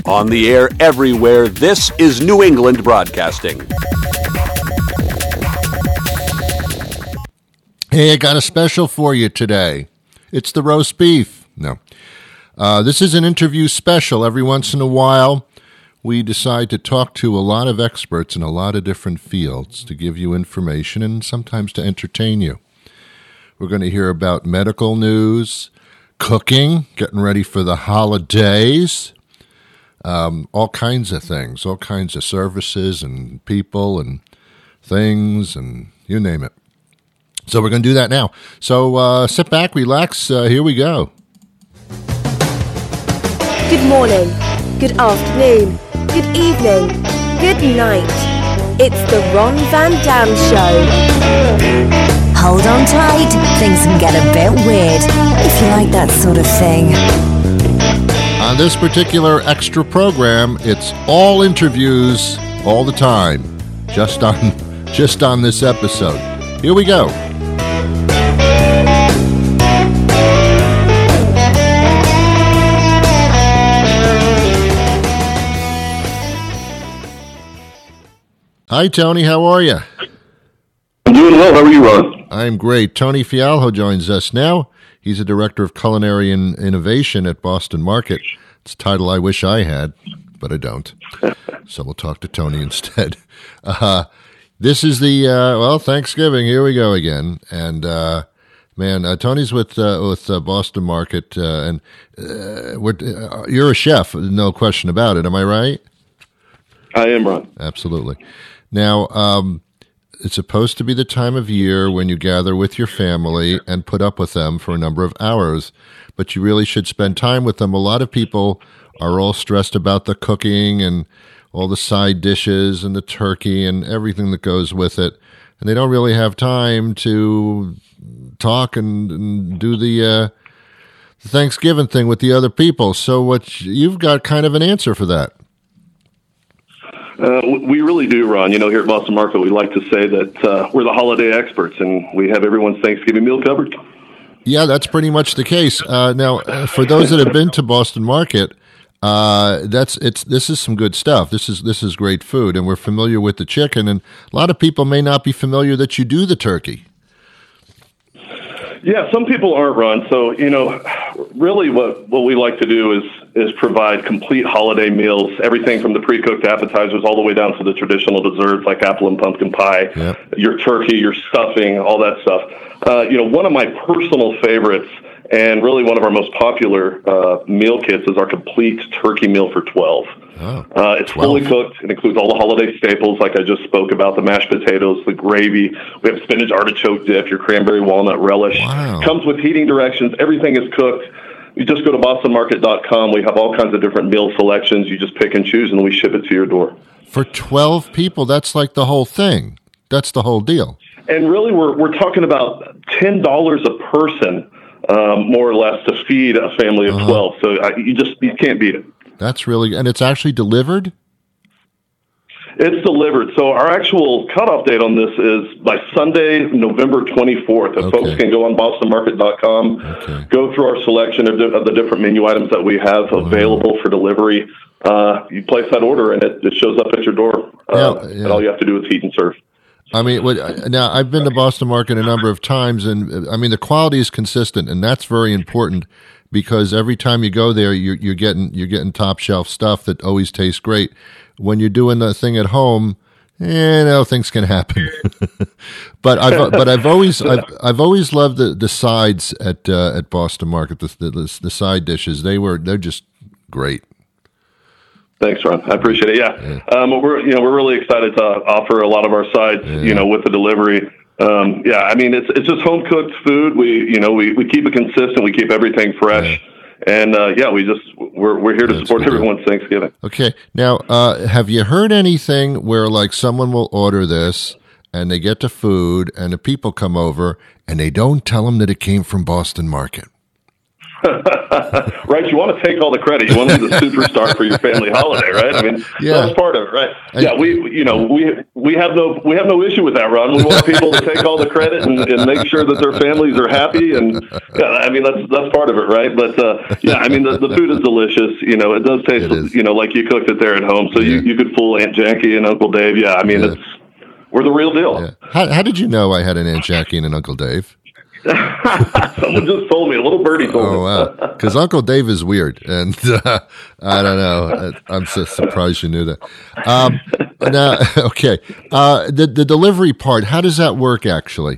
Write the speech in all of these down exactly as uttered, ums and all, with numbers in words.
On the air everywhere, this is New England Broadcasting. Hey, I got a special for you today. It's the roast beef. No. Uh, this is an interview special. Every once in a while, we decide to talk to a lot of experts in a lot of different fields to give you information and sometimes to entertain you. We're going to hear about medical news, cooking, getting ready for the holidays, um, all kinds of things, all kinds of services and people and things and you name it. So we're going to do that now. So uh, sit back, relax. Uh, here we go. Good morning, good afternoon, good evening, good night. It's the Ron Van Dam Show. Hold on tight, things can get a bit weird, if you like that sort of thing. On this particular extra program, it's all interviews all the time, just on, just on this episode. Here we go. Hi, Tony. How are you? I'm doing well. How are you, Ron? I'm great. Tony Fialho joins us now. He's a director of culinary and innovation at Boston Market. It's a title I wish I had, but I don't. So we'll talk to Tony instead. Uh, this is the, uh, well, Thanksgiving. Here we go again. And, uh, man, uh, Tony's with uh, with uh, Boston Market, uh, and uh, we're, uh, you're a chef, no question about it. Am I right? I am, Ron. Absolutely. Now, um, it's supposed to be the time of year when you gather with your family and put up with them for a number of hours, but you really should spend time with them. A lot of people are all stressed about the cooking and all the side dishes and the turkey and everything that goes with it, and they don't really have time to talk and, and do the uh, Thanksgiving thing with the other people. So what you've got kind of an answer for that. Uh, we really do, Ron. You know, here at Boston Market, we like to say that uh, we're the holiday experts, and we have everyone's Thanksgiving meal covered. Yeah, that's pretty much the case. Uh, now, uh, for those that have been to Boston Market, uh, that's it's this is some good stuff. This is this is great food, and we're familiar with the chicken. And a lot of people may not be familiar that you do the turkey. Yeah, some people aren't, Ron. So, you know, really what, what we like to do is is provide complete holiday meals, everything from the pre-cooked appetizers all the way down to the traditional desserts like apple and pumpkin pie, yep. your turkey, your stuffing, all that stuff. Uh, you know, one of my personal favorites and really one of our most popular uh, meal kits is our complete turkey meal for twelve. Oh, uh, it's twelve. fully cooked. It includes all the holiday staples like I just spoke about, the mashed potatoes, the gravy. We have spinach artichoke dip, your cranberry walnut relish. Wow. Comes with heating directions. Everything is cooked. You just go to boston market dot com. We have all kinds of different meal selections. You just pick and choose, and we ship it to your door. For twelve people, that's like the whole thing. That's the whole deal. And really, we're we're talking about ten dollars a person, um, more or less, to feed a family of uh-huh. twelve. So uh, you just you can't beat it. That's really, and it's actually delivered? It's delivered. So our actual cutoff date on this is by Sunday, November twenty-fourth. If okay. folks can go on boston market dot com, okay. go through our selection of, di- of the different menu items that we have available wow. for delivery. Uh, you place that order, and it, it shows up at your door. Uh, yeah, yeah. And all you have to do is heat and serve. I mean, what, now I've been to Boston Market a number of times, and I mean the quality is consistent, and that's very important because every time you go there, you're, you're getting you're getting top shelf stuff that always tastes great. When you're doing the thing at home, eh, you know, things can happen. but I've but I've always I've, I've always loved the, the sides at uh, at Boston Market. The, the the side dishes they were they're just great. Thanks, Ron. I appreciate it. Yeah, yeah. Um, we're you know we're really excited to offer a lot of our sides. Yeah. You know, with the delivery. Um, yeah, I mean it's it's just home cooked food. We you know we, we keep it consistent. We keep everything fresh. Yeah. And, uh, yeah, we just, we're we're here to That's support everyone's good. Thanksgiving. Okay. Now, uh, have you heard anything where, like, someone will order this, and they get the food, and the people come over, and they don't tell them that it came from Boston Market? Right, you want to take all the credit. You want to be the superstar for your family holiday, right? I mean, yeah. that's part of it, right? Yeah, we, you know, we we have no we have no issue with that, Ron. We want people to take all the credit and, and make sure that their families are happy, and yeah, I mean that's that's part of it, right? But uh, yeah, I mean the, the food is delicious. You know, it does taste, it you know, like you cooked it there at home. So yeah. you, you could fool Aunt Jackie and Uncle Dave. Yeah, I mean yeah. it's we're the real deal. Yeah. How, how did you know I had an Aunt Jackie and an Uncle Dave? Someone just told me. A little birdie told me. Oh, wow. Because Uncle Dave is weird. And uh, I don't know. I'm so surprised you knew that. Um, now, okay. Uh, the, the delivery part, how does that work, actually?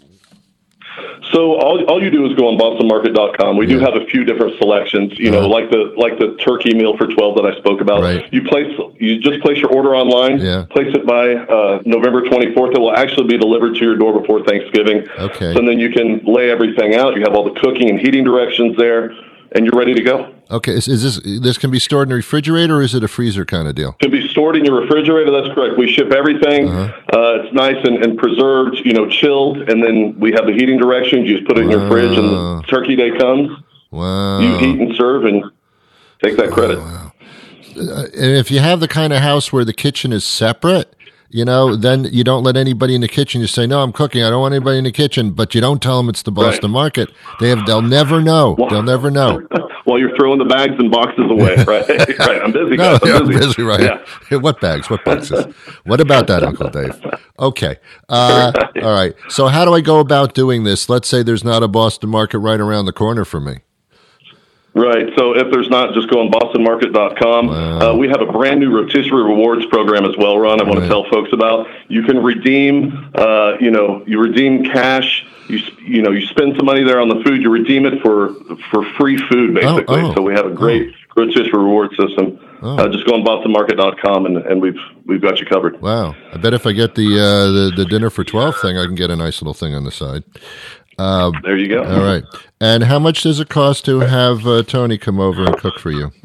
So all, all you do is go on Boston Market dot com. We yeah. do have a few different selections, you uh-huh. know, like the like the turkey meal for twelve that I spoke about. Right. You place you just place your order online, yeah. place it by uh, November twenty-fourth. It will actually be delivered to your door before Thanksgiving. Okay. So then you can lay everything out. You have all the cooking and heating directions there, and you're ready to go. Okay. Is, is this this can be stored in a refrigerator, or is it a freezer kind of deal? It can be stored in your refrigerator. That's correct. We ship everything. Uh-huh. Uh, it's nice and, and preserved, you know, chilled, and then we have the heating directions. You just put it in your fridge, and the turkey day comes. Wow. You heat and serve, and take that credit. Wow. Uh, and if you have the kind of house where the kitchen is separate, you know, then you don't let anybody in the kitchen. You say, no, I'm cooking. I don't want anybody in the kitchen. But you don't tell them it's the Boston right. Market. They have, they'll never know. Well, they'll never know. While you're throwing the bags and boxes away, right? Right. I'm busy. No, I'm, I'm busy. busy, right? Yeah. What bags? What boxes? What about that, Uncle Dave? Okay. Uh, right. All right. So how do I go about doing this? Let's say there's not a Boston Market right around the corner for me. Right. So if there's not, just go on Boston Market dot com. Wow. Uh, we have a brand new rotisserie rewards program as well, Ron. I want right. to tell folks about. You can redeem, uh, you know, you redeem cash. You you know, you spend some money there on the food. You redeem it for for free food, basically. Oh, oh, so we have a great oh. rotisserie reward system. Oh. Uh, just go on Boston Market dot com, and, and we've we've got you covered. Wow. I bet if I get the uh, the, the dinner for twelve thing, I can get a nice little thing on the side. Uh, there you go. All right. And how much does it cost to have uh, Tony come over and cook for you?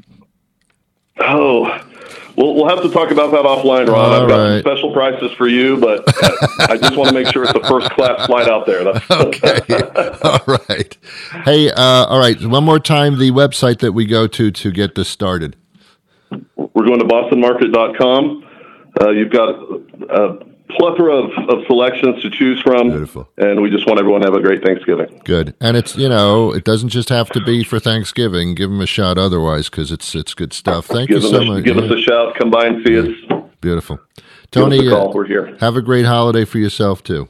Oh, we'll, we'll have to talk about that offline, Ron. All I've got right. some special prices for you, but I just want to make sure it's a first-class flight out there. That's okay. All right. Hey, uh, all right. One more time, the website that we go to to get this started. We're going to Boston Market dot com. Uh, you've got a plethora of, of selections to choose from. Beautiful. And we just want everyone to have a great Thanksgiving. Good. And it's, you know, it doesn't just have to be for Thanksgiving. Give them a shout otherwise, because it's it's good stuff. Thank give you so a, much. Give yeah. us a shout. Come by and see yeah. us. Beautiful. Tony, give us a call. We're here. Have a great holiday for yourself, too.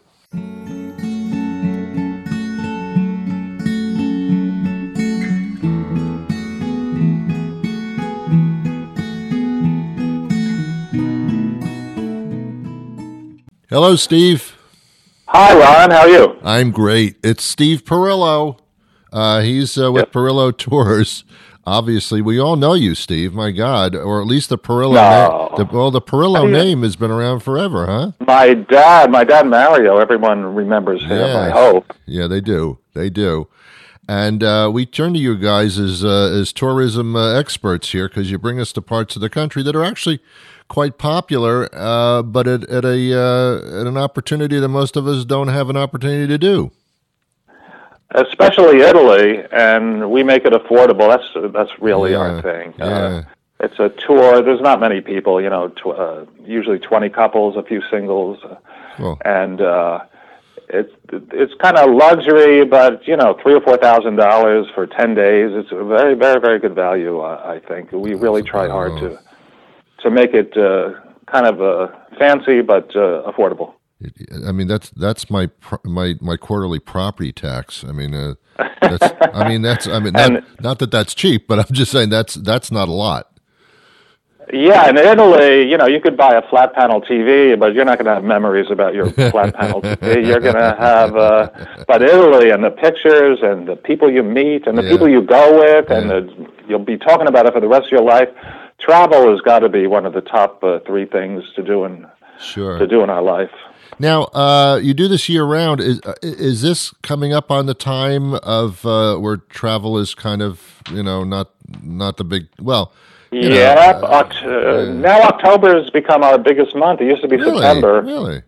Hello, Steve. Hi, Ron. How are you? I'm great. It's Steve Perillo. Uh, he's uh, with yep. Perillo Tours. Obviously, we all know you, Steve. My God, or at least the Perillo. No. Na- the, well, the Perillo I mean, name has been around forever, huh? My dad, my dad Mario. Everyone remembers him. Yes. I hope. Yeah, they do. They do. And uh, we turn to you guys as uh, as tourism uh, experts here, because you bring us to parts of the country that are actually quite popular, uh, but at, at a uh, at an opportunity that most of us don't have an opportunity to do. Especially Italy, and we make it affordable. That's that's really yeah, our thing. Yeah. Uh, it's a tour. There's not many people, you know. Tw- uh, usually twenty couples, a few singles, uh, cool. and uh, it's it's kind of luxury, but you know, three or four thousand dollars for ten days. It's a very very very good value. Uh, I think we really try hard to. to make it uh, kind of uh, fancy but uh, affordable. I mean, that's that's my my my quarterly property tax. I mean, uh, that's, I mean that's I mean not, and, not that that's cheap, but I'm just saying that's that's not a lot. Yeah, in Italy, you know, you could buy a flat panel T V, but you're not going to have memories about your flat panel T V. You're going to have, uh, but Italy and the pictures and the people you meet and the yeah. people you go with, yeah. and the, you'll be talking about it for the rest of your life. Travel has got to be one of the top uh, three things to do in sure. to do in our life. Now, uh, you do this year round. Is uh, is this coming up on the time of uh, where travel is kind of, you know, not not the big well. Yeah, uh, Oct- uh, yeah. Now October has become our biggest month. It used to be really? September. Really?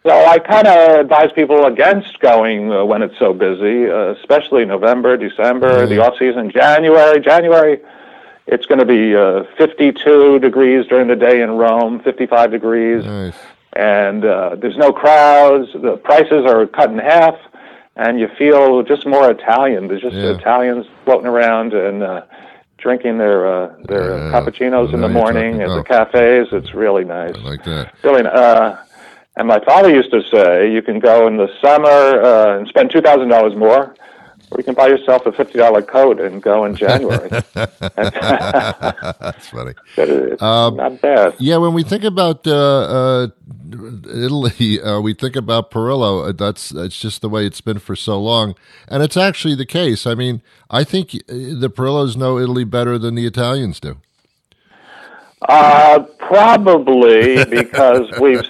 So I kind of advise people against going uh, when it's so busy, uh, especially November, December, Mm-hmm. the off season, January. January, it's going to be uh, fifty-two degrees during the day in Rome, fifty-five degrees, Nice. and uh, there's no crowds. The prices are cut in half, and you feel just more Italian. There's just Yeah. Italians floating around and uh, drinking their uh, their Yeah. cappuccinos in Now the you're morning talking- at oh. the cafes. It's really nice. I like that. Really, uh, and my father used to say, you can go in the summer uh, and spend two thousand dollars more, or you can buy yourself a fifty dollar coat and go in January. That's funny. It's Um, not bad. Yeah, when we think about uh, uh, Italy, uh, we think about Perillo. Uh, That's that's just the way it's been for so long, and it's actually the case. I mean, I think uh, the Perillos know Italy better than the Italians do. Uh, probably because we've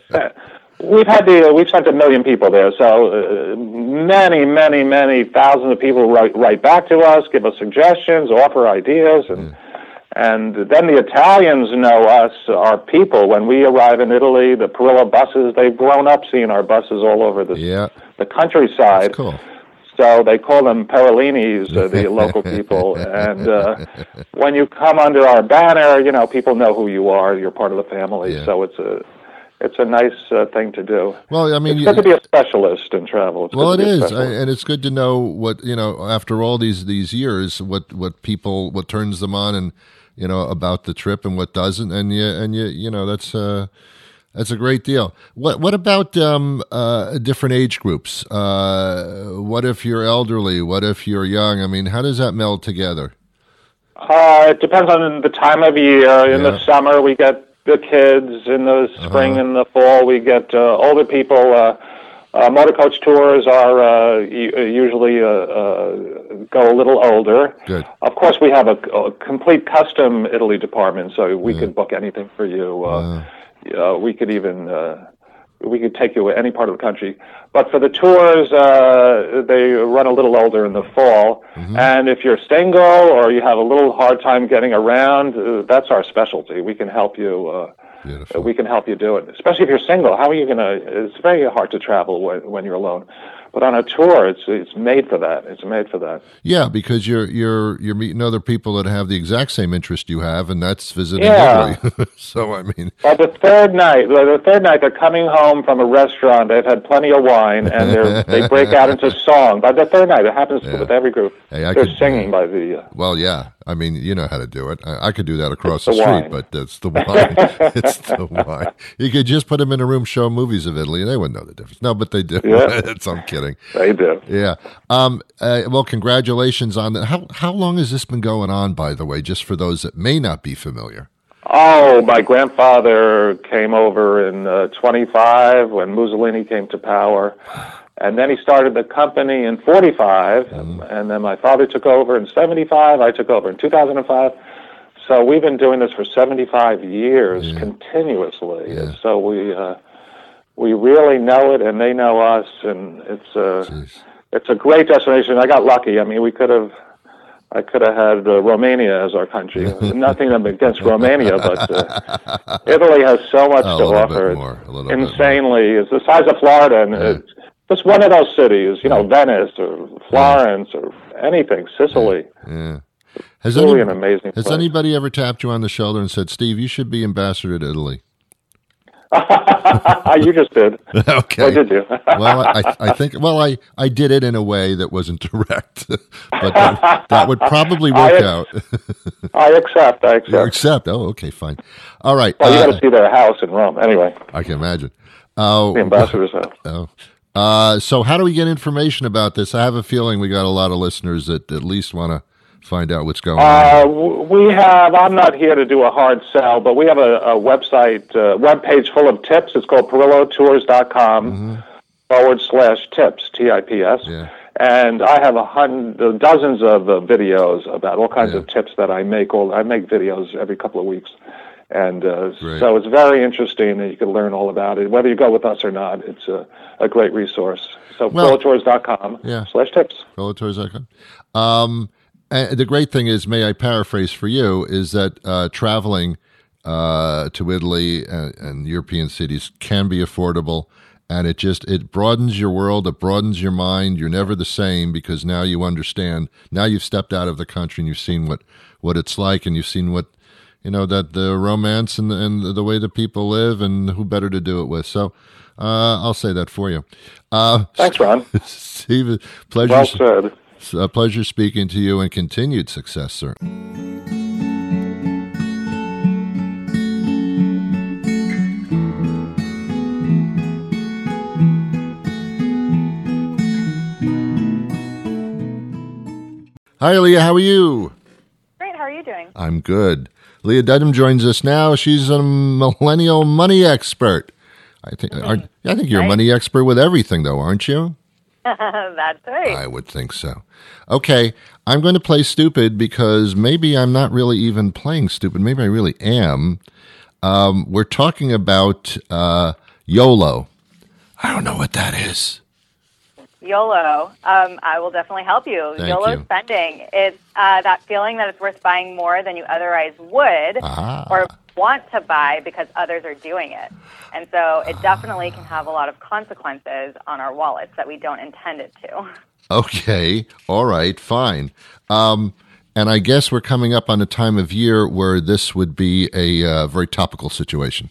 we've had the we've sent a million people there, so uh, many, many, many thousands of people write write back to us, give us suggestions, offer ideas, and Mm. and then the Italians know us, our people. When we arrive in Italy, the Perillo buses, they've grown up seeing our buses all over the Yeah, the countryside. that's cool. So they call them Perolinis, uh, the local people. And uh, when you come under our banner, you know, people know who you are. You're part of the family. Yeah. So it's a it's a nice uh, thing to do. Well, I mean, It's you, good to be a specialist in travel. It's well, good it to be a is, I, specialist. and it's good to know what you know after all these these years, what what people what turns them on, and you know about the trip and what doesn't, and you and you you know that's. Uh, That's a great deal. What what about um, uh, different age groups? Uh, what if you're elderly? What if you're young? I mean, how does that meld together? Uh, it depends on the time of year. In the Yeah. summer, we get the kids. In the spring Uh-huh. and the fall, we get uh, older people. Uh, uh, motor coach tours are uh, u- usually uh, uh, go a little older. Good. Of course, we have a, a complete custom Italy department, so we could book anything for you. Uh, uh, we could even uh, we could take you to any part of the country. But for the tours, uh, they run a little older in the fall. Mm-hmm. And if you're single or you have a little hard time getting around, uh, that's our specialty. We can help you. Uh, Beautiful. we can help you do it. Especially if you're single. How are you gonna? It's very hard to travel when, when you're alone. But on a tour, it's it's made for that. It's made for that. Yeah, because you're you're you're meeting other people that have the exact same interest you have, and that's visiting Yeah. Italy. So I mean, By the third night, by the third night, they're coming home from a restaurant. They've had plenty of wine, and they they break out into song. By the third night, it happens Yeah. with every group. Hey, I they're could- singing by the. Uh, well, yeah. I mean, you know how to do it. I, I could do that across It's the, the street, wine. but that's the wine. It's the wine. You could just put them in a room, show movies of Italy, and they wouldn't know the difference. No, but they do. Yeah. It's, I'm kidding. they do. Yeah. Um, uh, well, congratulations on that. How how long has this been going on, by the way, just for those that may not be familiar? Oh, my grandfather came over in uh, twenty-five when Mussolini came to power. And then he started the company in forty-five. Mm-hmm. And then my father took over in seventy-five. I took over in two thousand five. So we've been doing this for seventy-five years Yeah. continuously. Yeah. So we uh, we really know it, and they know us. And it's uh, Jeez. it's a great destination. I got lucky. I mean, we could have. I could have had uh, Romania as our country. Nothing against Romania, but uh, Italy has so much A to little offer. bit more, a little bit more. Insanely, it's the size of Florida, and Yeah. it's just one of those cities. You know, Venice or Florence or anything, Sicily. Yeah. Has, Really any- an amazing has place. anybody ever tapped you on the shoulder and said, "Steve, you should be ambassador to Italy"? You just did. Okay. Or did you? Well, I, I think. Well, I, I did it in a way that wasn't direct, but that, that would probably work I- out. I accept. I accept. Except, oh, okay, fine. All right. Well, you uh, got to see their house in Rome. Anyway, I can imagine. Uh, the ambassador's house. Oh. Uh, so how do we get information about this? I have a feeling we got a lot of listeners that at least want to find out what's going Uh, on. w- we have, I'm not here to do a hard sell, but we have a, a website, uh, webpage full of tips. It's called Perillo Tours dot com forward slash tips, T I P S. Yeah. And I have a hundred, dozens of uh, videos about all kinds Yeah. of tips that I make. All I make videos every couple of weeks. And uh, Great. so it's very interesting, and you can learn all about it. Whether you go with us or not, it's a, a great resource. So Well, Perillo Tours dot com yeah. slash tips. Relatours dot com. Um, and the great thing is, may I paraphrase for you, is that uh, traveling uh, to Italy and, and European cities can be affordable, And it just, it broadens your world, it broadens your mind. You're never the same because now you understand. Now you've stepped out of the country and you've seen what, what it's like, and you've seen what, you know, that the romance and, and the way that people live, and who better to do it with. So uh, I'll say that for you. Uh, Thanks, Ron. Steve, pleasure, Well said. a pleasure speaking to you, and continued success, sir. Hi, Leah. How are you? Great. How are you doing? I'm good. Leah Dedham joins us now. She's a millennial money expert. I think. Aren't, I think you're Right. a money expert with everything, though, aren't you? That's right. I would think so. Okay, I'm going to play stupid because maybe I'm not really even playing stupid. Maybe I really am. Um, we're talking about uh, YOLO. I don't know what that is. YOLO. Um, I will definitely help you. Thank YOLO you. spending. It's uh, that feeling that it's worth buying more than you otherwise would Ah. or want to buy because others are doing it. And so it definitely can have a lot of consequences on our wallets that we don't intend it to. Okay, all right, fine. Um, and I guess we're coming up on a time of year where this would be a uh, very topical situation.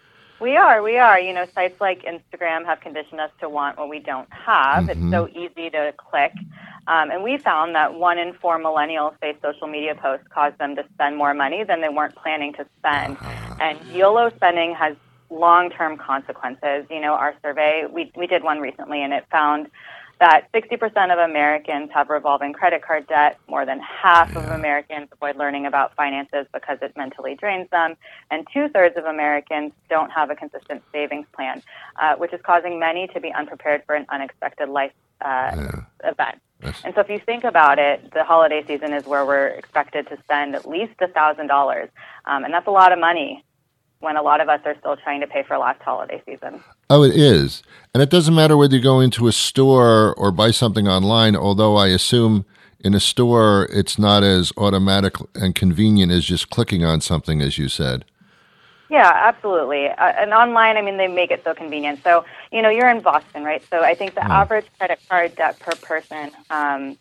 We are, we are. You know, sites like Instagram have conditioned us to want what we don't have. It's so easy to click. Um, and we found that one in four millennials say social media posts cause them to spend more money than they weren't planning to spend. And YOLO spending has long-term consequences. You know, our survey, we, we did one recently, and it found that sixty percent of Americans have revolving credit card debt. More than half of Americans avoid learning about finances because it mentally drains them. And two-thirds of Americans don't have a consistent savings plan, uh, which is causing many to be unprepared for an unexpected life uh, Yeah. event. Yes. And so if you think about it, the holiday season is where we're expected to spend at least one thousand dollars. Um, and that's a lot of money when a lot of us are still trying to pay for last holiday season. Oh, it is. And it doesn't matter whether you go into a store or buy something online, although I assume in a store it's not as automatic and convenient as just clicking on something, as you said. Yeah, absolutely. Uh, and online, I mean, they make it so convenient. So, you know, you're in Boston, right? So I think the average credit card debt per person um,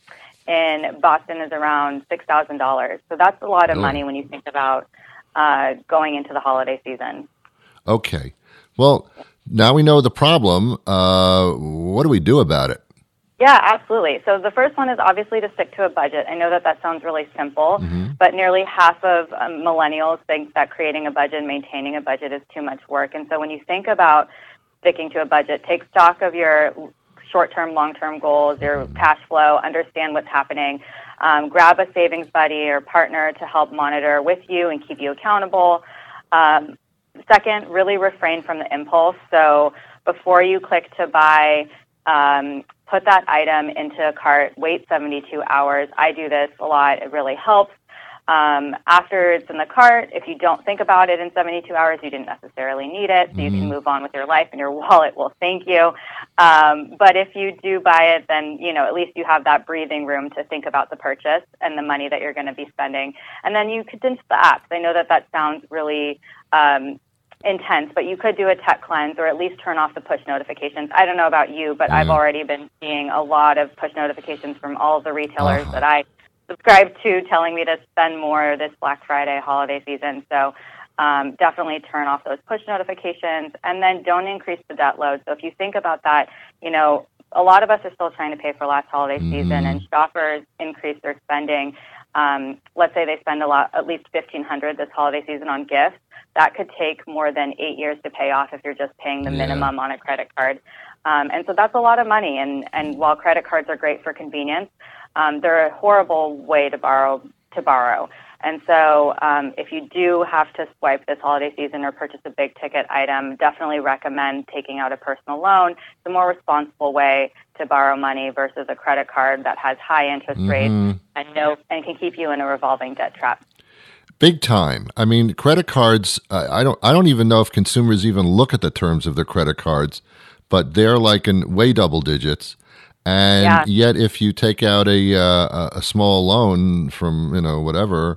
in Boston is around six thousand dollars. So that's a lot of Really? money when you think about uh, going into the holiday season. Okay. Well, now we know the problem. Uh, what do we do about it? Yeah, absolutely. So the first one is obviously to stick to a budget. I know that that sounds really simple, but nearly half of um, millennials think that creating a budget and maintaining a budget is too much work. And so when you think about sticking to a budget, take stock of your short-term, long-term goals, your cash flow, understand what's happening. Um, grab a savings buddy or partner to help monitor with you and keep you accountable. Um, second, really refrain from the impulse. So before you click to buy, um, put that item into a cart, wait seventy-two hours. I do this a lot. It really helps. Um, after it's in the cart, if you don't think about it in seventy-two hours, you didn't necessarily need it, so you can move on with your life and your wallet will thank you. Um, but if you do buy it, then, you know, at least you have that breathing room to think about the purchase and the money that you're going to be spending. And then you could ditch the apps. I know that that sounds really um, intense, but you could do a tech cleanse or at least turn off the push notifications. I don't know about you, but I've already been seeing a lot of push notifications from all of the retailers Uh-huh. that I subscribe to telling me to spend more this Black Friday holiday season. So um, definitely turn off those push notifications, and then don't increase the debt load. So if you think about that, you know, a lot of us are still trying to pay for last holiday season, and shoppers increase their spending. Um, let's say they spend a lot, at least fifteen hundred dollars this holiday season on gifts. That could take more than eight years to pay off if you're just paying the Yeah. minimum on a credit card. Um, and so that's a lot of money. And, and while credit cards are great for convenience, um, they're a horrible way to borrow. To borrow. And so um, if you do have to swipe this holiday season or purchase a big ticket item, definitely recommend taking out a personal loan. It's a more responsible way to borrow money versus a credit card that has high interest rates and no and can keep you in a revolving debt trap. Big time. I mean, credit cards. Uh, I don't. I don't even know if consumers even look at the terms of their credit cards, but they're like in way double digits. And Yeah. yet, if you take out a uh, a small loan from you know whatever,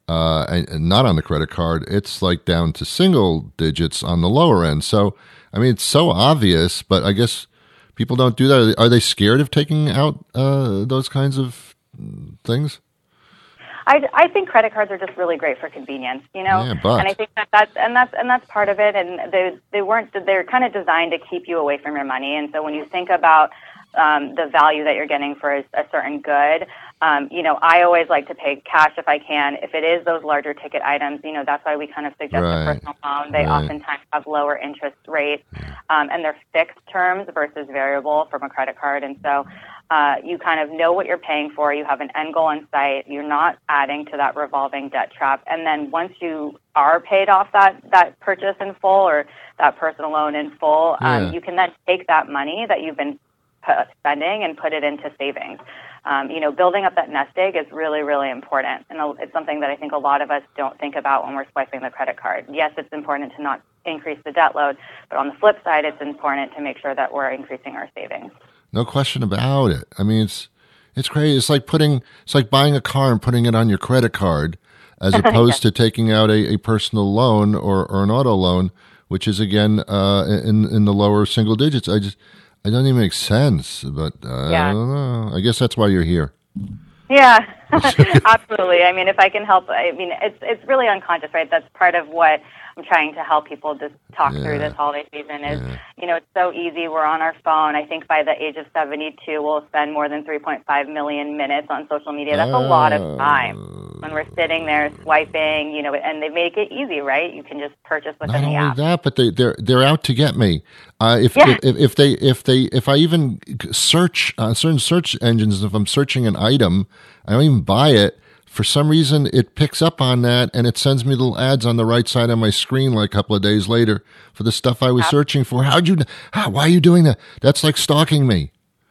uh, and, and not on the credit card, it's like down to single digits on the lower end. So, I mean, it's so obvious, but I guess people don't do that. Are they scared of taking out uh, those kinds of things? I, I think credit cards are just really great for convenience, you know, yeah, but. and I think that that's and that's and that's part of it. And they they weren't they're kind of designed to keep you away from your money. And so when you think about um, the value that you're getting for a, a certain good, um, you know, I always like to pay cash if I can. If it is those larger ticket items, you know, that's why we kind of suggest right. a personal loan. They right. oftentimes have lower interest rates, um, and they're fixed terms versus variable from a credit card, and so. Uh, you kind of know what you're paying for. You have an end goal in sight. You're not adding to that revolving debt trap. And then once you are paid off that, that purchase in full or that personal loan in full, yeah. um, you can then take that money that you've been p- spending and put it into savings. Um, you know, building up that nest egg is really, really important. And it's something that I think a lot of us don't think about when we're swiping the credit card. Yes, it's important to not increase the debt load, but on the flip side, it's important to make sure that we're increasing our savings. No question about it. I mean, it's it's crazy. It's like putting, it's like buying a car and putting it on your credit card, as opposed to taking out a, a personal loan or, or an auto loan, which is again uh, in in the lower single digits. I just, it doesn't even make sense. But uh, yeah. I don't know. I guess that's why you're here. Yeah, absolutely. I mean, if I can help, I mean, it's it's really unconscious, right? That's part of what I'm trying to help people just talk yeah. through this holiday season is, yeah. you know, it's so easy. We're on our phone. I think by the age of seventy-two, we'll spend more than three point five million minutes on social media. That's a lot of time when we're sitting there swiping, you know, and they make it easy, right? You can just purchase within Not the only app. that, but they they're they're out to get me. Uh, if, Yeah. if if they if they if I even search uh, certain search engines, if I'm searching an item, I don't even buy it. For some reason, it picks up on that, and it sends me little ads on the right side of my screen like a couple of days later for the stuff I was Absolutely. searching for. How'd you? How, why are you doing that? That's like stalking me.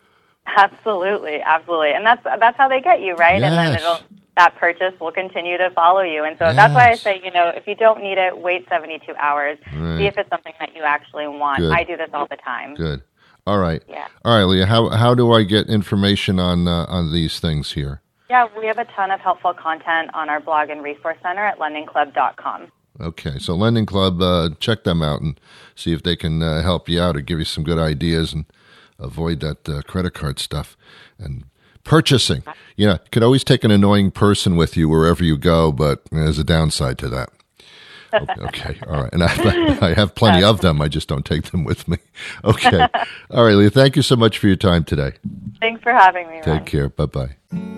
Absolutely, absolutely, and that's that's how they get you, right? Yes. And then it'll, that purchase will continue to follow you. And so Yes. that's why I say, you know, if you don't need it, wait seventy-two hours. Right. See if it's something that you actually want. Good. I do this all the time. Good. All right. Yeah. All right, Leah. How how do I get information on uh, on these things here? Yeah, we have a ton of helpful content on our blog and resource center at lending club dot com. Okay, so Lending Club, uh, check them out and see if they can uh, help you out or give you some good ideas and avoid that uh, credit card stuff. And purchasing, you know, you could always take an annoying person with you wherever you go, but there's a downside to that. Okay, okay, all right. And I, I have plenty of them. I just don't take them with me. Okay. All right, Leah, thank you so much for your time today. Thanks for having me, Ron. Take care. Bye-bye.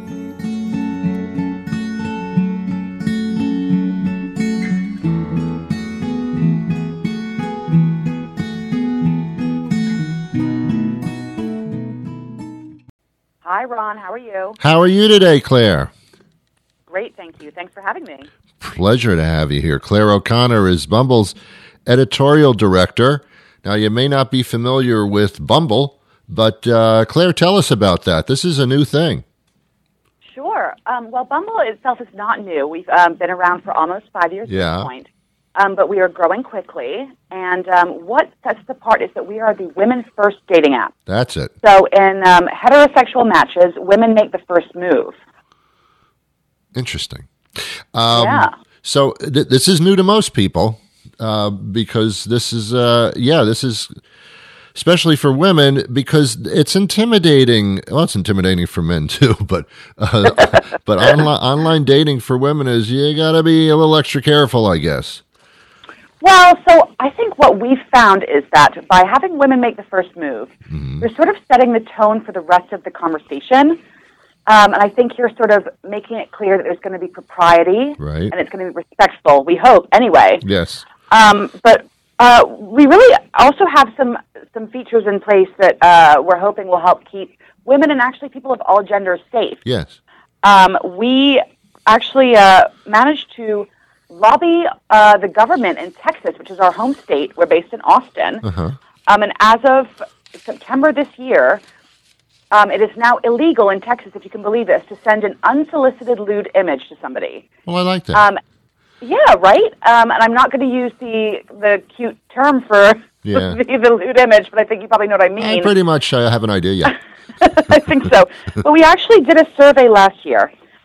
Hi, Ron. How are you? How are you today, Claire? Great, thank you. Thanks for having me. Pleasure to have you here. Claire O'Connor is Bumble's editorial director. Now, you may not be familiar with Bumble, but uh, Claire, tell us about that. This is a new thing. Sure. Um, well, Bumble itself is not new. We've um, been around for almost five years Yeah. at this point, um, but we are growing quickly. And um, what sets us apart is that we are the women's first dating app. That's it. So in um, heterosexual matches, women make the first move. Interesting. Um, Yeah. So th- this is new to most people uh, because this is, uh, yeah, this is especially for women because it's intimidating. Well, it's intimidating for men too, but uh, but online, online dating for women is you got to be a little extra careful, I guess. Well, so I think what we've found is that by having women make the first move, Mm-hmm. you're sort of setting the tone for the rest of the conversation. Um, and I think you're sort of making it clear that there's going to be propriety, Right. and it's going to be respectful, we hope, anyway. Yes. Um, but uh, we really also have some some features in place that uh, we're hoping will help keep women and actually people of all genders safe. Yes. Um, we actually uh, managed to lobby uh, the government in Texas, which is our home state. We're based in Austin. Uh-huh. Um, and as of September this year, um, it is now illegal in Texas, if you can believe this, to send an unsolicited lewd image to somebody. Well, I like that. Um, yeah, right? Um, and I'm not going to use the the cute term for Yeah. the, the lewd image, but I think you probably know what I mean. I pretty much uh, have an idea, yeah. I think so. But we actually did a survey last year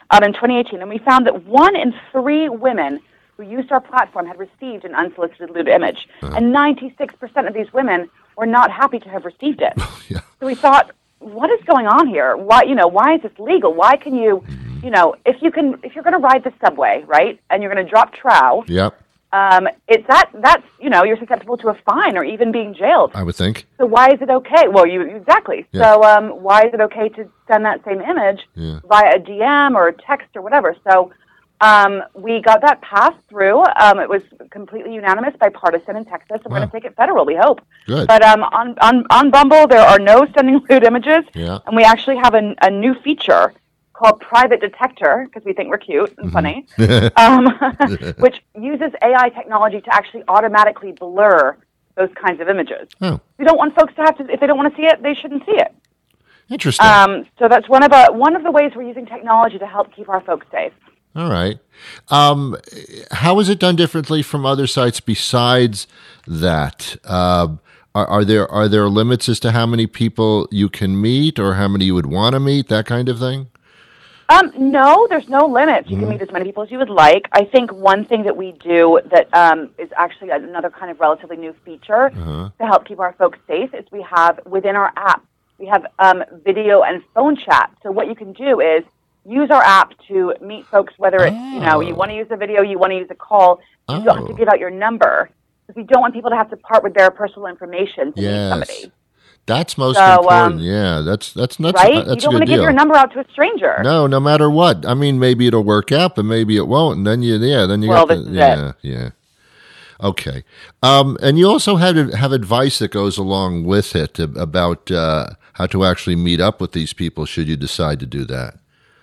um, in twenty eighteen, and we found that one in three women who used our platform had received an unsolicited lewd image, uh-huh. and ninety-six percent of these women were not happy to have received it. Yeah. So we thought, what is going on here? Why, you know, why is this legal? Why can you, mm-hmm. you know, if you can, if you're going to ride the subway, right, and you're going to drop trow, yep. um, it's that that's you know, you're susceptible to a fine or even being jailed. I would think. So why is it okay? Well, you exactly. Yeah. So um, why is it okay to send that same image yeah. via a D M or a text or whatever? So. Um, we got that passed through. Um, it was completely unanimous, bipartisan in Texas. And wow. we're going to take it federal, we hope. Good. But um, on, on, on Bumble, there are no sending lewd images. Yeah. And we actually have a, a new feature called Private Detector, because we think we're cute and funny, um, which uses A I technology to actually automatically blur those kinds of images. Oh. We don't want folks to have to, if they don't want to see it, they shouldn't see it. Interesting. Um, so that's one of, a, one of the ways we're using technology to help keep our folks safe. All right. Um, how is it done differently from other sites besides that? Uh, are, are there are there limits as to how many people you can meet or how many you would want to meet, that kind of thing? Um, no, there's no limits. You mm-hmm. can meet as many people as you would like. I think one thing that we do that um, is actually another kind of relatively new feature uh-huh. to help keep our folks safe is we have, within our app, we have um, video and phone chat. So what you can do is use our app to meet folks, whether it's, oh. you know, you want to use a video, you want to use a call. You oh. don't have to give out your number. Because we don't want people to have to part with their personal information to yes. meet somebody. That's most so, important. Um, yeah, that's that's that's right. Uh, that's you don't a good want to give deal. your number out to a stranger. No, no matter what. I mean, maybe it'll work out, but maybe it won't. And then you, yeah, then you well, got this the, is yeah, it. yeah. Okay, um, and you also have have advice that goes along with it about uh, how to actually meet up with these people should you decide to do that.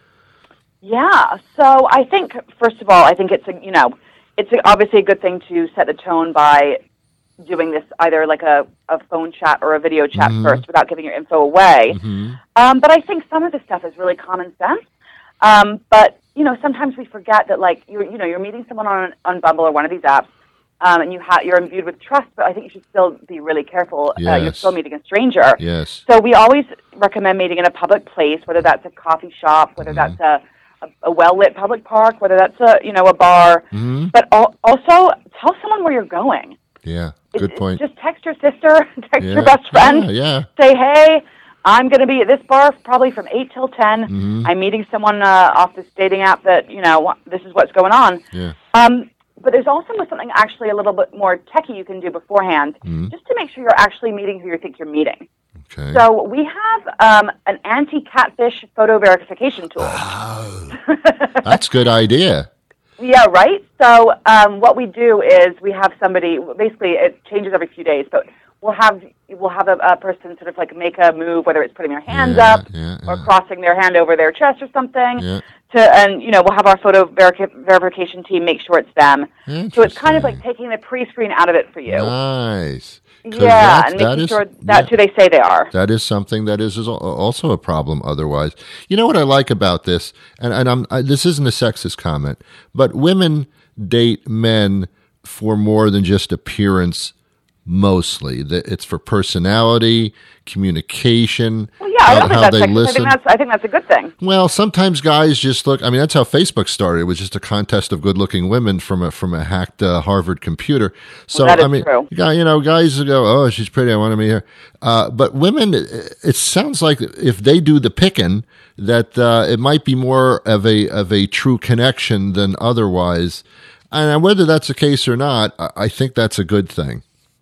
Yeah. So I think, first of all, I think it's a, you know, it's a, obviously a good thing to set the tone by doing this either like a, a phone chat or a video chat mm-hmm. first without giving your info away. Mm-hmm. Um, but I think some of this stuff is really common sense. Um, but, you know, sometimes we forget that, like, you're, you know, you're meeting someone on, on Bumble or one of these apps, um, and you ha- you're imbued with trust, but I think you should still be really careful. Yes. Uh, you're still meeting a stranger. Yes. So we always recommend meeting in a public place, whether that's a coffee shop, whether mm-hmm. that's a A, a well-lit public park, whether that's a, you know, a bar, mm-hmm. but al- also tell someone where you're going. Yeah, good it, point. Just text your sister, text yeah. your best friend. Yeah, yeah. Say, hey, I'm going to be at this bar probably from eight till ten. Mm-hmm. I'm meeting someone uh, off this dating app that, you know, this is what's going on. Yeah. Um, but there's also something actually a little bit more techy you can do beforehand, mm-hmm. just to make sure you're actually meeting who you think you're meeting. Okay. So we have um, an anti-catfish photo verification tool. Oh, that's a good idea. Yeah, right? So um, what we do is we have somebody, basically it changes every few days, but we'll have we'll have a, a person sort of like make a move, whether it's putting their hands yeah, up yeah, or yeah. crossing their hand over their chest or something. Yeah. To and, you know, we'll have our photo verica- verification team make sure it's them. So it's kind of like taking the pre-screen out of it for you. Nice. Yeah, that, and that making is, sure that's yeah, who they say they are. That is something that is, is also a problem otherwise. You know what I like about this, and, and I'm, I, this isn't a sexist comment, but women date men for more than just appearance mostly. It's for personality, communication, Well, yeah, I how, don't think how that's they sexist. I listen. think that's, I think that's a good thing. Well, sometimes guys just look. I mean, that's how Facebook started. It was just a contest of good-looking women from a from a hacked uh, Harvard computer. So well, that is I mean, true. you know, guys go, "Oh, she's pretty. I want to meet her." Uh, but women, it sounds like if they do the picking, that uh, it might be more of a of a true connection than otherwise. And whether that's the case or not, I think that's a good thing.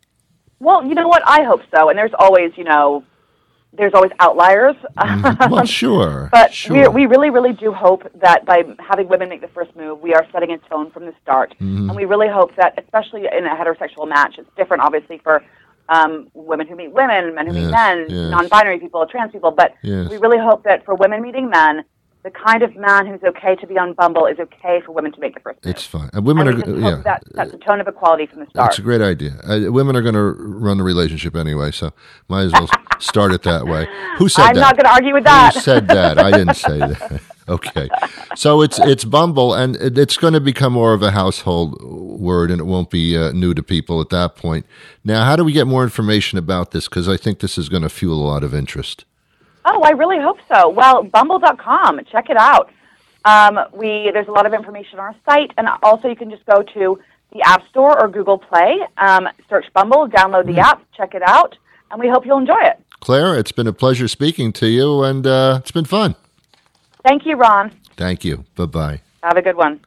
Well, you know what? I hope so. And there's always, you know, there's always outliers. Mm, well, sure. But sure. we we really, really do hope that by having women make the first move, we are setting a tone from the start. Mm-hmm. And we really hope that, especially in a heterosexual match, it's different, obviously, for um, women who meet women, men who yes, meet men, yes. non-binary people, trans people. But yes. we really hope that for women meeting men, the kind of man who's okay to be on Bumble is okay for women to make the first move. It's fine. And women and are, we yeah. hope that that's a tone of equality from the start. That's a great idea. Uh, women are going to run the relationship anyway, so might as well start it that way. Who said I'm that? not going to argue with that. Who said that? I didn't say that. Okay. So it's it's Bumble, and it's going to become more of a household word, and it won't be uh, new to people at that point. Now, how do we get more information about this? Because I think this is going to fuel a lot of interest. Oh, I really hope so. Well, Bumble dot com, check it out. Um, we there's a lot of information on our site, and also you can just go to the App Store or Google Play, um, search Bumble, download the mm. app, check it out, and we hope you'll enjoy it. Claire, it's been a pleasure speaking to you, and uh, it's been fun. Thank you, Ron. Thank you. Bye-bye. Have a good one.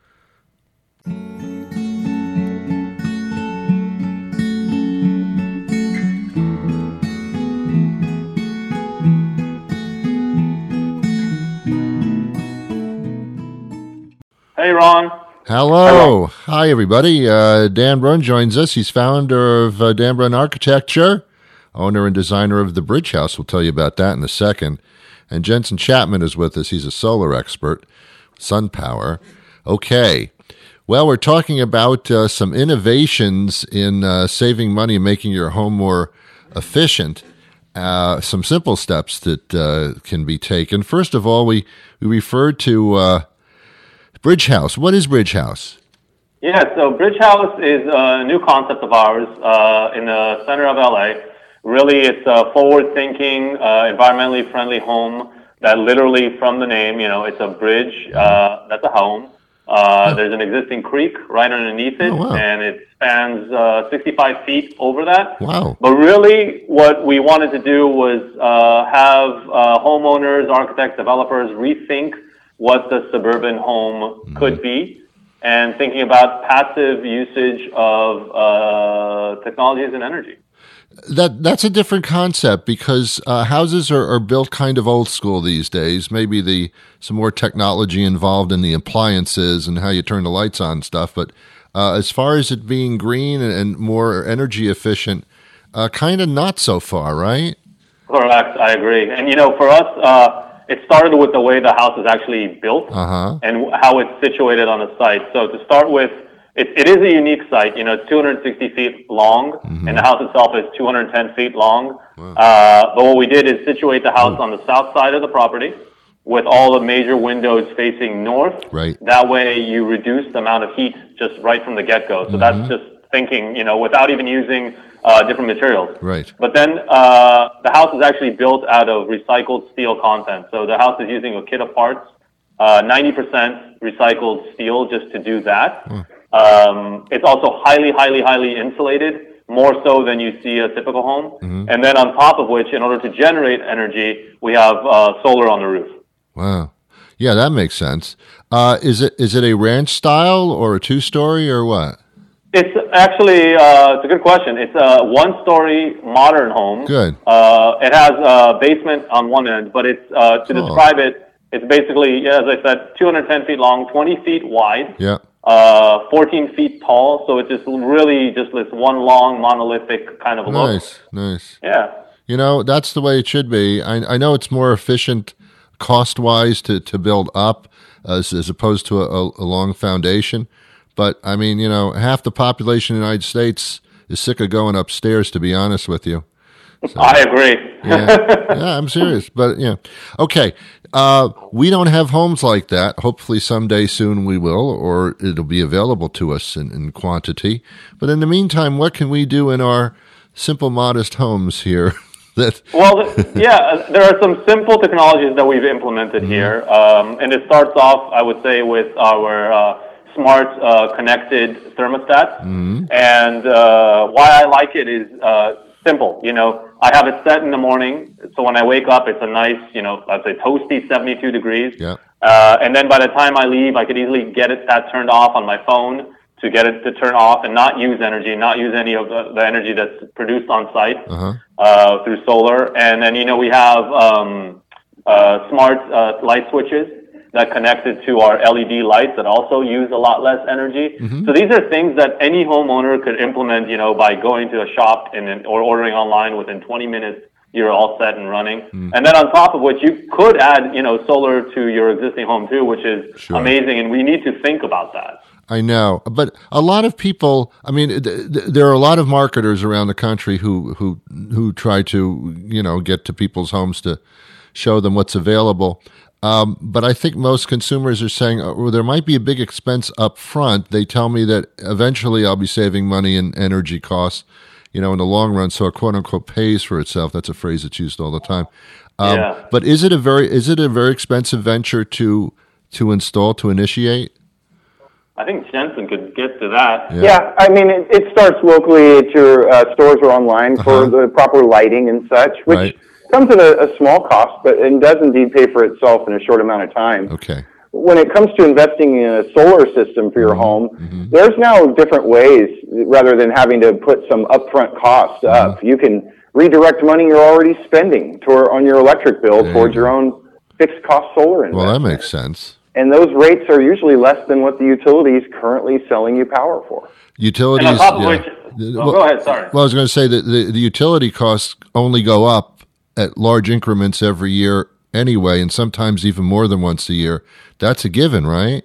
Hey, Ron. Hello. Hello. Hi, everybody. Uh, Dan Brun joins us. He's founder of uh, Dan Brun Architecture, owner and designer of the Bridge House. We'll tell you about that in a second. And Jensen Chapman is with us. He's a solar expert, SunPower. Okay. Well, we're talking about uh, some innovations in uh, saving money and making your home more efficient. Uh, some simple steps that uh, can be taken. First of all, we, we referred to uh, Bridge House. What is Bridge House? Yeah, so Bridge House is a new concept of ours uh, in the center of L A. Really, it's a forward-thinking, uh, environmentally friendly home that literally, from the name, you know, it's a bridge. Uh, that's a home. Uh, there's an existing creek right underneath it, oh, wow. and it spans uh, sixty-five feet over that. Wow. But really, what we wanted to do was uh, have uh, homeowners, architects, developers rethink what the suburban home mm-hmm. could be, and thinking about passive usage of uh, technologies and energy. That that's a different concept because uh, houses are, are built kind of old school these days. Maybe the some more technology involved in the appliances and how you turn the lights on and stuff. But uh, as far as it being green and, and more energy efficient, uh, kind of not so far, right? Correct. I agree. And you know, for us, uh, it started with the way the house is actually built uh-huh. and how it's situated on the site. So to start with, it, it is a unique site. You know, it's two hundred sixty feet long, mm-hmm. and the house itself is two hundred ten feet long. Wow. Uh, but what we did is situate the house oh. on the south side of the property with all the major windows facing north. Right. That way you reduce the amount of heat just right from the get-go. So mm-hmm. that's just thinking, you know, without even using uh, different materials. Right. But then uh, the house is actually built out of recycled steel content. So the house is using a kit of parts, uh, ninety percent recycled steel just to do that. Mm. Um, it's also highly, highly, highly insulated, more so than you see a typical home. Mm-hmm. And then on top of which, in order to generate energy, we have uh, solar on the roof. Wow. Yeah, that makes sense. Uh, is it is it a ranch style or a two-story or what? It's actually, uh, it's a good question. It's a one-story modern home. Good. Uh, it has a basement on one end, but it's, uh, to oh. describe it, it's basically, yeah, as I said, two hundred ten feet long, twenty feet wide, yeah, uh, fourteen feet tall. So it's just really just this one long monolithic kind of look. Nice, nice. Yeah. You know, that's the way it should be. I, I know it's more efficient cost-wise to, to build up as, as opposed to a, a long foundation. But, I mean, you know, half the population of the United States is sick of going upstairs, to be honest with you. So, I agree. yeah. yeah, I'm serious. But, yeah. Okay. Uh, we don't have homes like that. Hopefully someday soon we will, or it'll be available to us in, in quantity. But in the meantime, what can we do in our simple, modest homes here? that well, yeah, there are some simple technologies that we've implemented mm-hmm. here. Um, and it starts off, I would say, with our uh, smart uh, connected thermostat. Mm-hmm. And uh, why I like it is uh, simple. You know, I have it set in the morning, so when I wake up, it's a nice, you know, let's say toasty seventy-two degrees. Yeah. Uh, and then by the time I leave, I could easily get it that turned off on my phone to get it to turn off and not use energy, not use any of the, the energy that's produced on site uh-huh. uh, through solar. And then, you know, we have um, uh, smart uh, light switches that connected to our L E D lights that also use a lot less energy. Mm-hmm. So these are things that any homeowner could implement, you know, by going to a shop and or ordering online. Within twenty minutes, you're all set and running. Mm. And then on top of which, you could add, you know, solar to your existing home too, which is sure. amazing. And we need to think about that. I know, but a lot of people, I mean, th- th- there are a lot of marketers around the country who, who, who try to, you know, get to people's homes to show them what's available. Um, but I think most consumers are saying, oh, well, there might be a big expense up front. They tell me that eventually I'll be saving money in energy costs, you know, in the long run. So it quote unquote pays for itself. That's a phrase that's used all the time. Um, yeah. But is it a very, is it a very expensive venture to, to install, to initiate? I think Jensen could get to that. Yeah, yeah I mean, it, it starts locally at your uh, stores or online for Uh-huh. the proper lighting and such, which Right. comes at a, a small cost, but it does indeed pay for itself in a short amount of time. Okay. When it comes to investing in a solar system for your Mm-hmm. home, there's now different ways, rather than having to put some upfront cost Mm-hmm. up. You can redirect money you're already spending toward, on your electric bill There towards you your own fixed cost solar investment. Well, that makes sense. And those rates are usually less than what the utility is currently selling you power for. Utilities. And on top of yeah. which, oh, go ahead, sorry. Well, I was going to say that the, the utility costs only go up at large increments every year anyway, and sometimes even more than once a year. That's a given, right?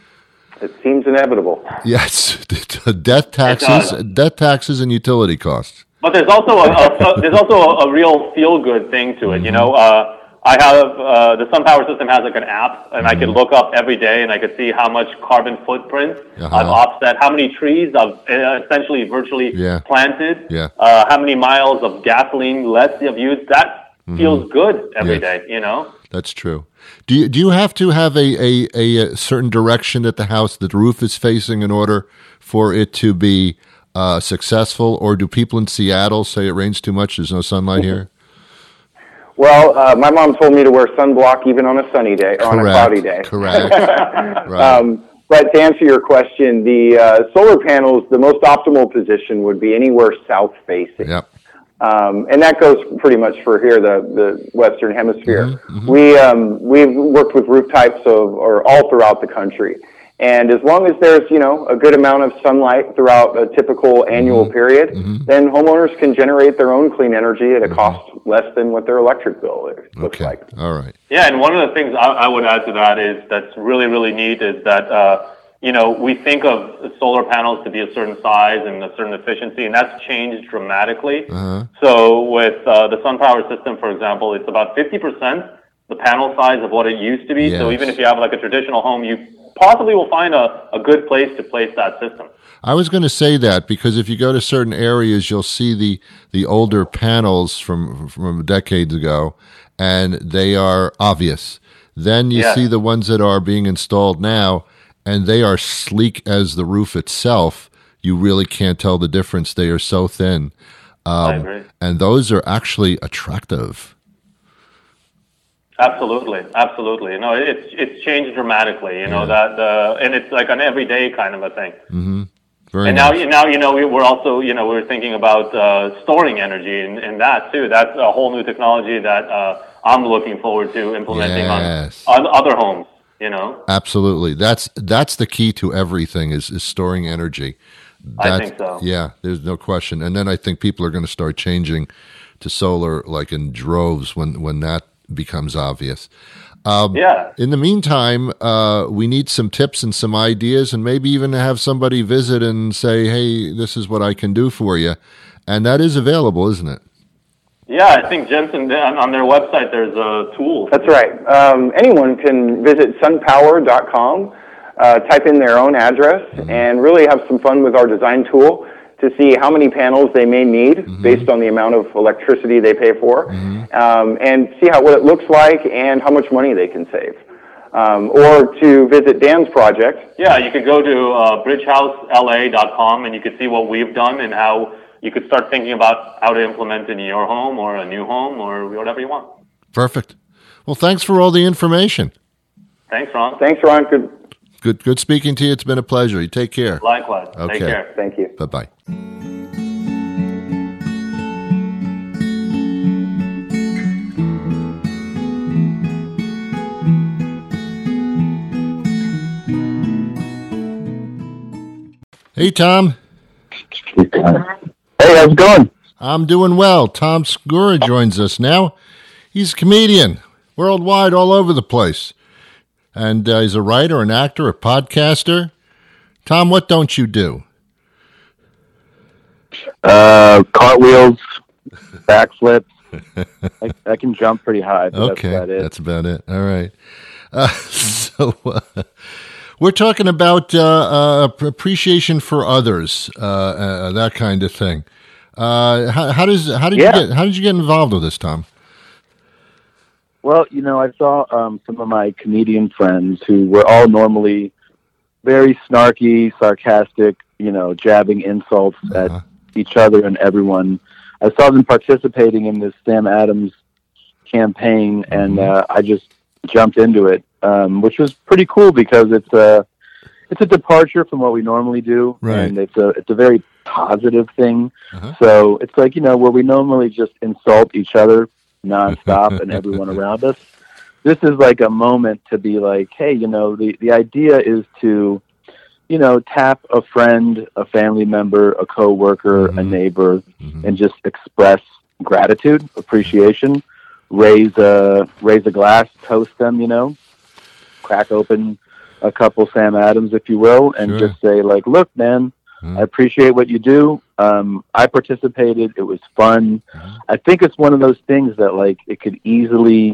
It seems inevitable. Yes, death taxes, death taxes, and utility costs. But there's also a, a there's also a, a real feel good thing to it. Mm-hmm. You know, uh, I have uh, the SunPower system has like an app, and mm-hmm. I could look up every day, and I could see how much carbon footprint uh-huh. I've offset, how many trees I've uh, essentially virtually yeah. planted, yeah. uh, how many miles of gasoline less I've used. That mm-hmm. feels good every yes. day. You know. That's true. Do you do you have to have a, a, a certain direction that the house, that the roof is facing in order for it to be uh, successful, or do people in Seattle say it rains too much, there's no sunlight here? Well, uh, my mom told me to wear sunblock even on a sunny day, or on a cloudy day. Correct. Right. Um, but to answer your question, the uh, solar panels, the most optimal position would be anywhere south facing. Yep. Um, and that goes pretty much for here, the, the Western Hemisphere. Mm-hmm, mm-hmm. We, um, we've worked with roof types of, or all throughout the country. And as long as there's, you know, a good amount of sunlight throughout a typical annual mm-hmm. period, mm-hmm. then homeowners can generate their own clean energy at a mm-hmm. cost less than what their electric bill looks okay. like. All right. Yeah, and one of the things I, I would add to that is that's really, really neat is that, uh, you know, we think of solar panels to be a certain size and a certain efficiency, and that's changed dramatically. Uh-huh. So with uh, the SunPower system, for example, it's about fifty percent the panel size of what it used to be. Yes. So even if you have like a traditional home, you possibly will find a, a good place to place that system. I was going to say that because if you go to certain areas, you'll see the, the older panels from from decades ago, and they are obvious. Then you Yeah. see the ones that are being installed now, and they are sleek as the roof itself. You really can't tell the difference. They are so thin. Um, I agree. And those are actually attractive. Absolutely, absolutely. No, it's it's changed dramatically. You know Yeah. that, uh, and it's like an everyday kind of a thing. Mm-hmm. Very and nice. now, you now you know we- we're also you know we're thinking about uh, storing energy in, in that too. That's a whole new technology that uh, I'm looking forward to implementing Yes. on, on other homes. You know, Absolutely. That's that's the key to everything is, is storing energy. I That's- think so. Yeah, there's no question. And then I think people are going to start changing to solar like in droves when, when that becomes obvious. Um, yeah. In the meantime, uh, we need some tips and some ideas, and maybe even have somebody visit and say, hey, this is what I can do for you. And that is available, isn't it? Yeah, I think Jensen on on their website there's a tool. That's right. Um, anyone can visit sunpower dot com, uh, type in their own address, mm-hmm. and really have some fun with our design tool to see how many panels they may need mm-hmm. based on the amount of electricity they pay for, mm-hmm. um, and see how what it looks like and how much money they can save. Um, or to visit Dan's project. Yeah, you could go to uh, bridge house L A dot com and you could see what we've done and how you could start thinking about how to implement it in your home or a new home or whatever you want. Perfect. Well, thanks for all the information. Thanks, Ron. Thanks, Ron. Good. Good, good speaking to you. It's been a pleasure. You take care. Likewise. Okay. Take care. Thank you. Bye-bye. Hey, Tom. Hey, how's it going? I'm doing well. Tom Segura joins us now. He's a comedian, worldwide, all over the place. And uh, he's a writer, an actor, a podcaster. Tom, what don't you do? Uh, cartwheels, backflips. I, I can jump pretty high, but Okay, that's about it. that's about it. All right. Uh, so uh, we're talking about uh, uh, appreciation for others, uh, uh, that kind of thing. Uh, how, how does how did Yeah. you get how did you get involved with this, Tom? Well, you know, I saw um, some of my comedian friends who were all normally very snarky, sarcastic, you know, jabbing insults uh-huh. at each other and everyone. I saw them participating in this Sam Adams campaign, mm-hmm. and uh, I just jumped into it, um, which was pretty cool because it's a it's a departure from what we normally do, right. and it's a it's a very positive thing. Uh-huh. So it's like, you know, where we normally just insult each other nonstop and everyone around us. This is like a moment to be like, hey, you know, the, the idea is to, you know, tap a friend, a family member, a coworker, mm-hmm. a neighbor, mm-hmm. and just express gratitude, appreciation, raise a, raise a glass, toast them, you know, crack open a couple Sam Adams, if you will, and sure. just say like, look, man, mm-hmm. I appreciate what you do. Um, I participated. It was fun. Mm-hmm. I think it's one of those things that like it could easily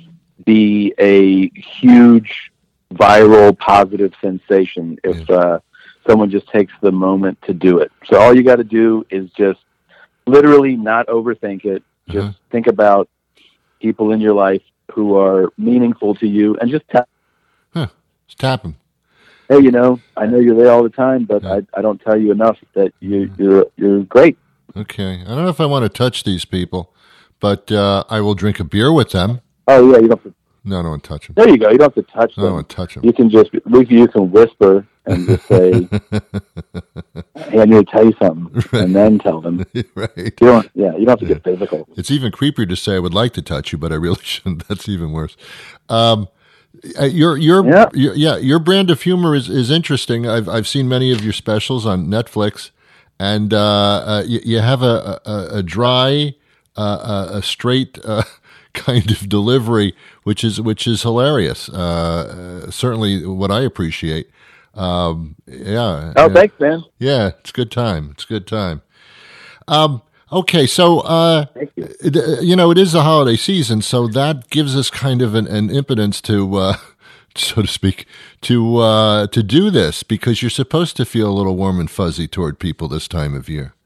be a huge viral positive sensation if uh, someone just takes the moment to do it. So all you got to do is just literally not overthink it. Just uh-huh. think about people in your life who are meaningful to you and just tap. Huh. Just tap them. Hey, you know, I know you're there all the time, but yeah. I, I don't tell you enough that you, you're you're great. Okay. I don't know if I want to touch these people, but uh, I will drink a beer with them. Oh, yeah, you don't have to. No, I don't want to touch them. There you go. You don't have to touch them. I don't want to touch them. You can just, you can whisper and just say, hey, I need to tell you something, right. and then tell them. Right. You don't, yeah, you don't have to yeah. get physical. It's even creepier to say I would like to touch you, but I really shouldn't. That's even worse. Um, your your, yeah. your yeah your brand of humor is, is interesting. I've I've seen many of your specials on Netflix, and uh, uh, you, you have a a, a dry, uh, a straight uh, kind of delivery, which is which is hilarious. Uh, certainly, what I appreciate. Um, yeah. Oh, yeah. thanks, man. Yeah, it's a good time. It's a good time. Um, Okay, so, uh, you. It, you know, it is the holiday season, so that gives us kind of an, an impotence to, uh, so to speak, to uh, to do this, because you're supposed to feel a little warm and fuzzy toward people this time of year.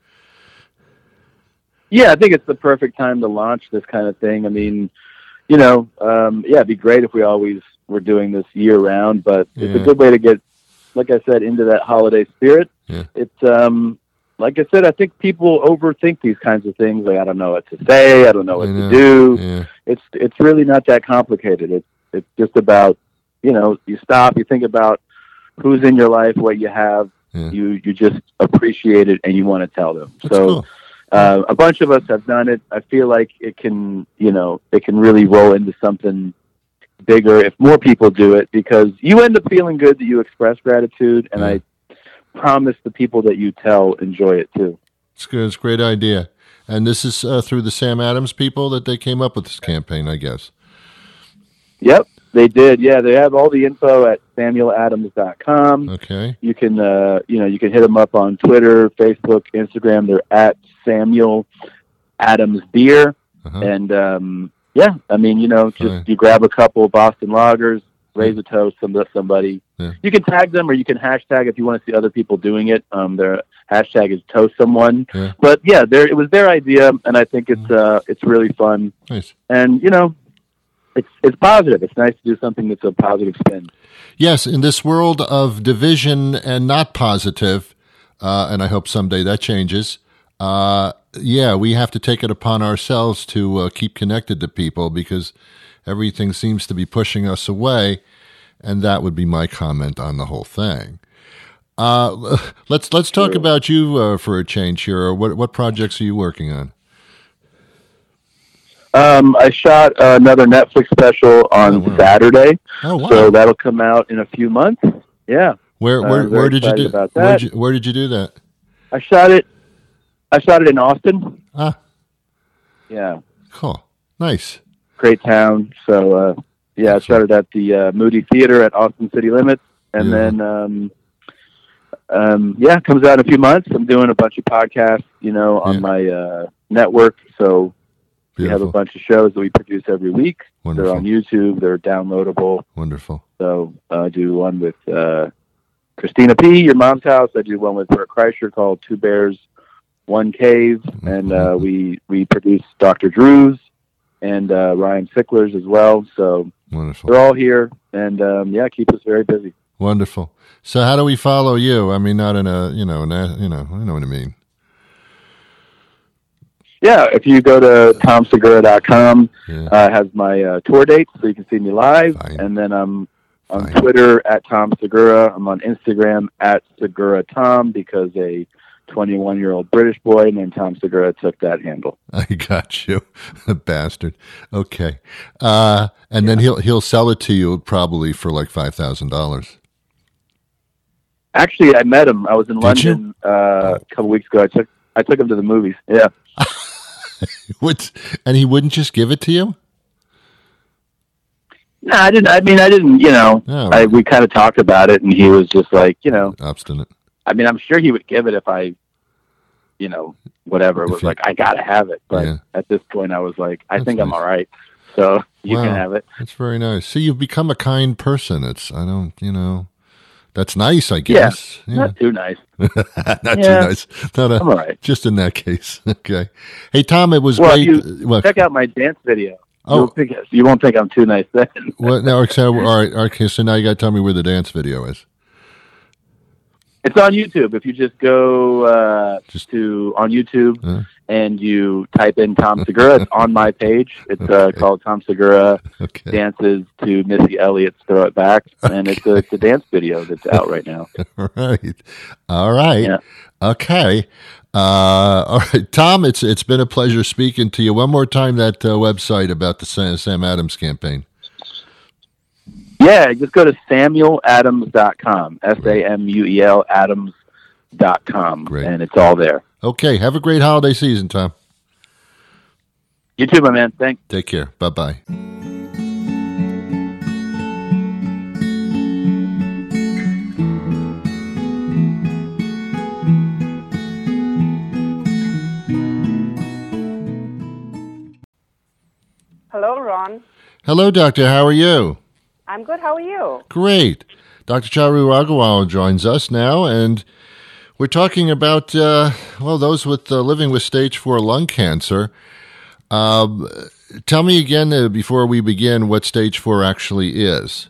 Yeah, I think it's the perfect time to launch this kind of thing. I mean, you know, um, yeah, it'd be great if we always were doing this year-round, but yeah. it's a good way to get, like I said, into that holiday spirit. Yeah. It's... um. Like I said, I think people overthink these kinds of things. Like, I don't know what to say. I don't know what know. to do. Yeah. It's it's really not that complicated. It's it's just about, you know, you stop, you think about who's in your life, what you have. Yeah. You you just appreciate it and you want to tell them. That's so cool. uh, a bunch of us have done it. I feel like it can, you know, it can really roll into something bigger if more people do it, because you end up feeling good that you express gratitude, and yeah. I promise the people that you tell enjoy it too. It's good. It's a great idea. And this is uh, through the Sam Adams people that they came up with this campaign, I guess. Yep, they did. Yeah, they have all the info at samuel adams dot com. Okay. You can, uh, you know, you can hit them up on Twitter, Facebook, Instagram. They're at Samuel Adams Beer. Uh-huh. And, um, yeah, I mean, you know, just Fine. You grab a couple Boston lagers, raise a toast to somebody. Yeah. You can tag them, or you can hashtag if you want to see other people doing it. Um, their hashtag is toast someone. Yeah. But yeah, there it was their idea, and I think it's uh, it's really fun. Nice. And you know, it's it's positive. It's nice to do something that's a positive spin. Yes, in this world of division and not positive, uh, and I hope someday that changes. Uh, yeah, we have to take it upon ourselves to uh, keep connected to people, because everything seems to be pushing us away, and that would be my comment on the whole thing. Uh, let's let's talk Sure. about you uh, for a change here. What what projects are you working on? Um, I shot another Netflix special on Oh, wow. Saturday, Oh wow! so that'll come out in a few months. Yeah, where uh, where I'm where very did you excited do about where that. did you, where did you do that? I shot it. I shot it in Austin. Ah, Yeah, cool, nice. great town. So uh, yeah, I started at the uh, Moody Theater at Austin City Limits, and Yeah. then um, um, yeah, it comes out in a few months. I'm doing a bunch of podcasts, you know, on Yeah. my uh, network. So we have a Beautiful, bunch of shows that we produce every week. wonderful, They're on YouTube. They're downloadable. wonderful. So uh, I do one with uh, Christina P., Your Mom's House. I do one with Bert Kreischer called Two Bears, One Cave, and uh, we we produce Doctor Drew's and uh, Ryan Sickler's as well. So wonderful. They're all here, and um, yeah, keep us very busy. Wonderful. So how do we follow you? I mean, not in a, you know, in a, you know, I know what I mean. Yeah, if you go to tom segura dot com, yeah. uh, has my uh, tour dates, so you can see me live. Fine. And then I'm on Fine. Twitter at Tom Segura. I'm on Instagram at Segura Tom because a twenty-one-year-old British boy named Tom Segura took that handle. I got you, bastard. Okay, uh, and yeah. then he'll he'll sell it to you probably for like five thousand dollars. Actually, I met him. I was in Did London uh, a couple weeks ago. I took I took him to the movies. Yeah. What? And he wouldn't just give it to you? No, I didn't. I mean, I didn't. You know, oh, I, we kind of talked about it, and he was just like, you know, obstinate. I mean, I'm sure he would give it if I, you know, whatever. It was you, like, I gotta have it. But yeah. at this point, I was like, I That's think nice. I'm all right. So you wow. can have it. That's very nice. See, you've become a kind person. It's I don't, you know. That's nice, I guess. Yeah, yeah. Not too nice. not yeah. too nice. Not a, I'm all right. Just in that case. Okay. Hey, Tom, it was well, great. You well, check out my dance video. Oh. You won't think, you won't think I'm too nice then. Well, now, so, all right, okay, so now you got to tell me where the dance video is. It's on YouTube. If you just go uh, just to on YouTube uh, and you type in Tom Segura, it's on my page. It's uh, okay. called Tom Segura okay. Dances to Missy Elliott's Throw It Back, okay. and it's a, it's a dance video that's out right now. All right, all right, yeah. okay. Uh, all right, Tom. It's it's been a pleasure speaking to you. One more time, that uh, website about the Sam, Sam Adams campaign. Yeah, just go to samuel adams dot com, S A M U E L Adams dot com, great. And it's all there. Okay, have a great holiday season, Tom. You too, my man. Thanks. Take care. Bye-bye. Hello, Ron. Hello, Doctor. How are you? I'm good. How are you? Great. Doctor Charu Agarwal joins us now, and we're talking about, uh, well, those with uh, living with stage four lung cancer. Um, tell me again, uh, before we begin, what stage four actually is.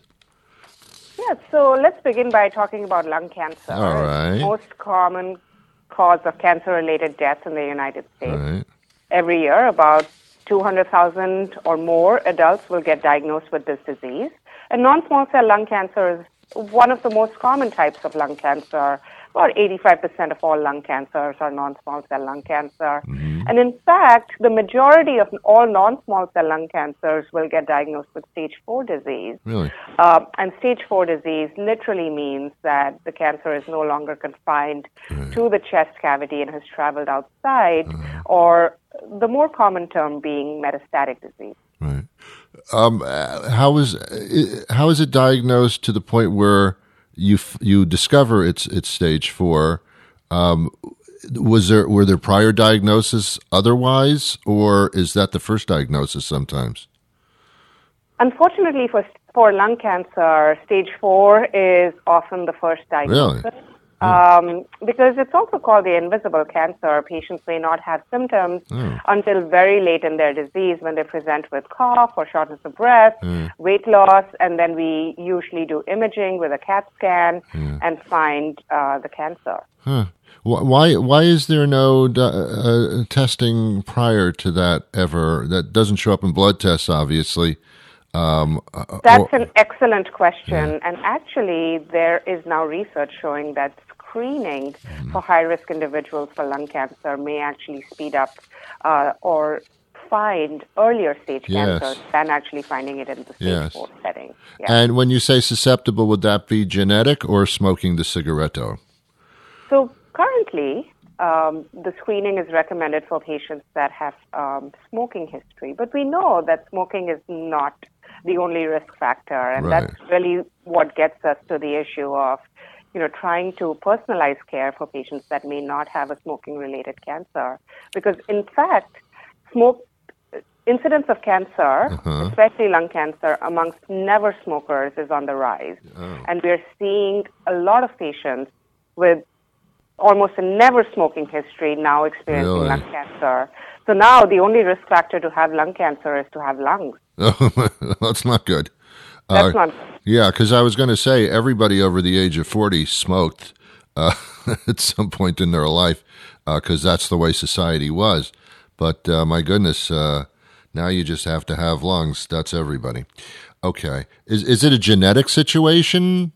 Yeah, so let's begin by talking about lung cancer. All right. It's the most common cause of cancer-related deaths in the United States. Right. Every year, about two hundred thousand or more adults will get diagnosed with this disease. And non-small cell lung cancer is one of the most common types of lung cancer. About eighty-five percent of all lung cancers are non-small cell lung cancer. Mm-hmm. And in fact, the majority of all non-small cell lung cancers will get diagnosed with stage four disease. Really? Uh, and stage four disease literally means that the cancer is no longer confined right. to the chest cavity and has traveled outside, uh-huh. or the more common term being metastatic disease. Right. Um, how is how is it diagnosed to the point where you you discover it's it's stage four? Um, was there were there prior diagnoses otherwise, or is that the first diagnosis sometimes? Unfortunately, for for lung cancer, stage four is often the first diagnosis. Really? Um, because it's also called the invisible cancer. Patients may not have symptoms mm. until very late in their disease when they present with cough or shortness of breath, mm. weight loss, and then we usually do imaging with a CAT scan mm. and find uh, the cancer. Huh. Why why is there no uh, testing prior to that ever? That doesn't show up in blood tests, obviously. Um, That's or, an excellent question. Yeah. And actually, there is now research showing that screening mm. for high-risk individuals for lung cancer may actually speed up uh, or find earlier stage yes. cancers than actually finding it in the stage yes. four setting. Yeah. And when you say susceptible, would that be genetic or smoking the cigaretto? So currently, um, the screening is recommended for patients that have um, smoking history. But we know that smoking is not the only risk factor, and right. that's really what gets us to the issue of, you know, trying to personalize care for patients that may not have a smoking-related cancer. Because, in fact, smoke incidence of cancer, uh-huh. especially lung cancer, amongst never smokers is on the rise. Oh. And we're seeing a lot of patients with almost a never smoking history, now experiencing Really? lung cancer. So now the only risk factor to have lung cancer is to have lungs. Oh, that's not good. That's Uh, not. Yeah, because I was going to say everybody over the age of forty smoked uh, at some point in their life because that's the way society was. But uh, my goodness, uh, now you just have to have lungs. That's everybody. Okay. Is is it a genetic situation?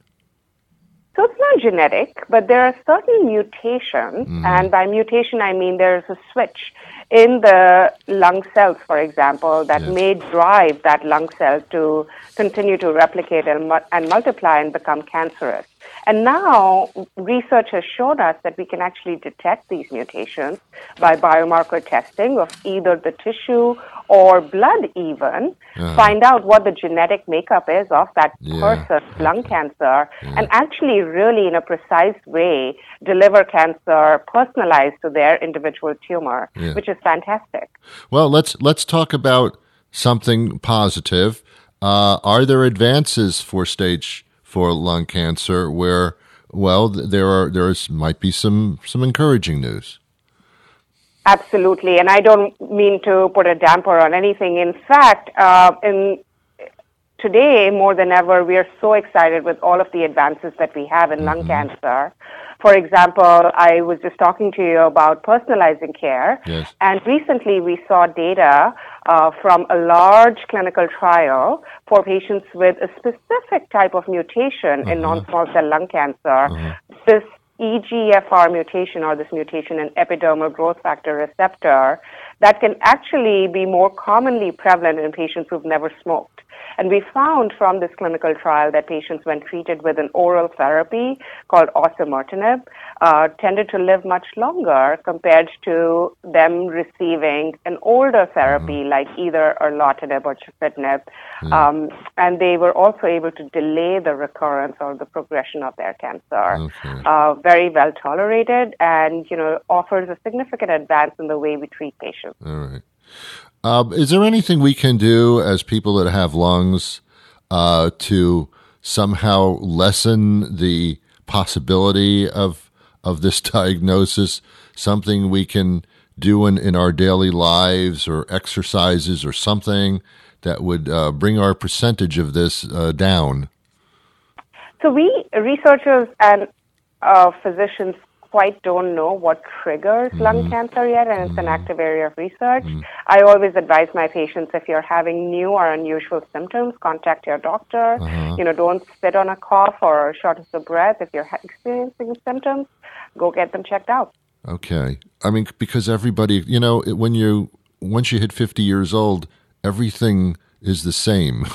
So it's not genetic, but there are certain mutations, Mhm. and by mutation I mean there's a switch in the lung cells, for example, that may drive that lung cell to continue to replicate and, mu- and multiply and become cancerous. And now research has shown us that we can actually detect these mutations by biomarker testing of either the tissue or blood even, Uh-huh. find out what the genetic makeup is of that Yeah. person's lung cancer, and actually really in a precise way deliver cancer personalized to their individual tumor, Yeah. which is fantastic. Well, let's let's talk about something positive. Uh, are there advances for stage four lung cancer where, well, th- there are there is might be some some encouraging news? Absolutely, and I don't mean to put a damper on anything. In fact, uh, in today more than ever, we are so excited with all of the advances that we have in lung cancer. For example, I was just talking to you about personalizing care, Yes. and recently we saw data uh, from a large clinical trial for patients with a specific type of mutation in non-small cell lung cancer. This E G F R mutation, or this mutation in epidermal growth factor receptor, that can actually be more commonly prevalent in patients who've never smoked. And we found from this clinical trial that patients, when treated with an oral therapy called osimertinib, uh, tended to live much longer compared to them receiving an older therapy like either erlotinib or gefitinib. Um, and they were also able to delay the recurrence or the progression of their cancer. Uh, very well tolerated, and you know offers a significant advance in the way we treat patients. All right. Uh, is there anything we can do as people that have lungs uh, to somehow lessen the possibility of of this diagnosis? Something we can do in, in our daily lives, or exercises, or something that would uh, bring our percentage of this uh, down? So we researchers and uh, physicians quite don't know what triggers lung cancer yet, and it's an active area of research. I always advise my patients, if you're having new or unusual symptoms, contact your doctor. Uh-huh. You know, don't sit on a cough or shortness of breath. If you're ha- experiencing symptoms, go get them checked out. Okay. I mean, because everybody, you know, it- when you once you hit fifty years old, everything is the same.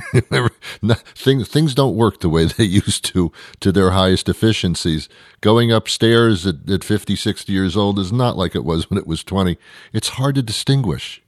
No- things things don't work the way they used to to their highest efficiencies. Going upstairs at, at fifty, sixty years old is not like it was when it was twenty. It's hard to distinguish.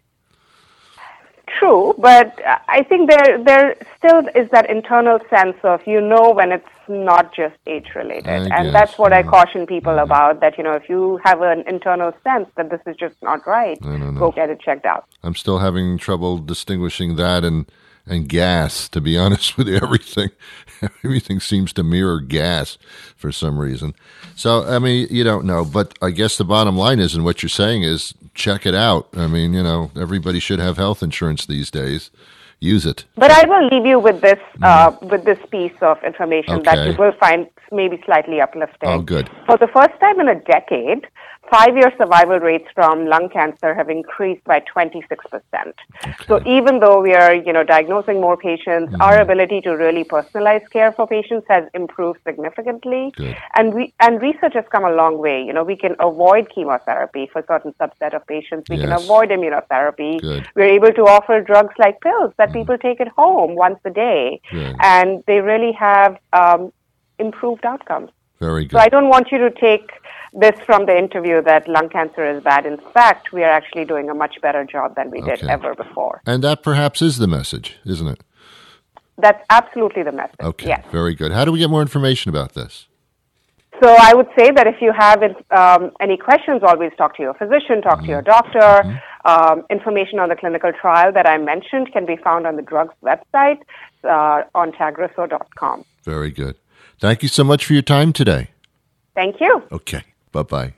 True, but uh, I think there there still is that internal sense of, you know, when it's not just age related, I and guess, that's what I caution people about. That you know, if you have an internal sense that this is just not right, I don't know. go get it checked out. I'm still having trouble distinguishing that and and gas, to be honest with you. Everything everything seems to mirror gas for some reason. So, I mean, you don't know, but I guess the bottom line is, and what you're saying is, check it out. I mean, you know, everybody should have health insurance these days. Use it. But I will leave you with this uh, with this piece of information that Okay. you will find maybe slightly uplifting. Oh, good. For the first time in a decade, five-year survival rates from lung cancer have increased by twenty-six percent. So even though we are, you know, diagnosing more patients, Mm-hmm. our ability to really personalize care for patients has improved significantly. Good. And we and research has come a long way. You know, we can avoid chemotherapy for certain subset of patients. We can Yes. avoid immunotherapy. Good. We're able to offer drugs like pills that people take at home once a day, Good. and they really have um, improved outcomes. Very good. So I don't want you to take this from the interview that lung cancer is bad. In fact, we are actually doing a much better job than we did Okay. ever before. And that perhaps is the message, isn't it? That's absolutely the message. Okay. Yes. Very good. How do we get more information about this? So I would say that if you have um, any questions, always talk to your physician, talk to your doctor. Um, information on the clinical trial that I mentioned can be found on the drugs website uh, on tagrisso dot com. Very good. Thank you so much for your time today. Thank you. Okay. Bye-bye.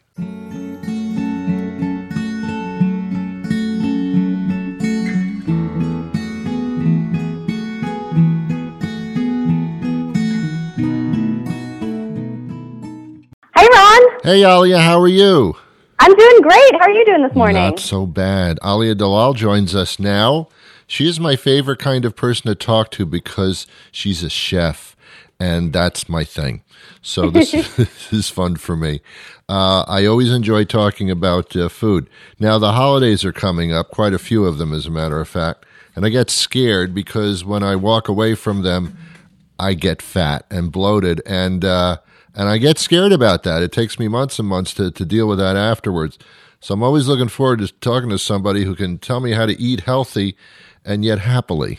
Hey, Ron. Hey, Alia, how are you? I'm doing great. How are you doing this morning? Not so bad. Alia Dalal joins us now. She is my favorite kind of person to talk to because she's a chef, and that's my thing. So this, this is fun for me. Uh, I always enjoy talking about uh, food. Now, the holidays are coming up, quite a few of them, as a matter of fact, and I get scared because when I walk away from them, I get fat and bloated, and uh, and I get scared about that. It takes me months and months to, to deal with that afterwards. So I'm always looking forward to talking to somebody who can tell me how to eat healthy and yet happily.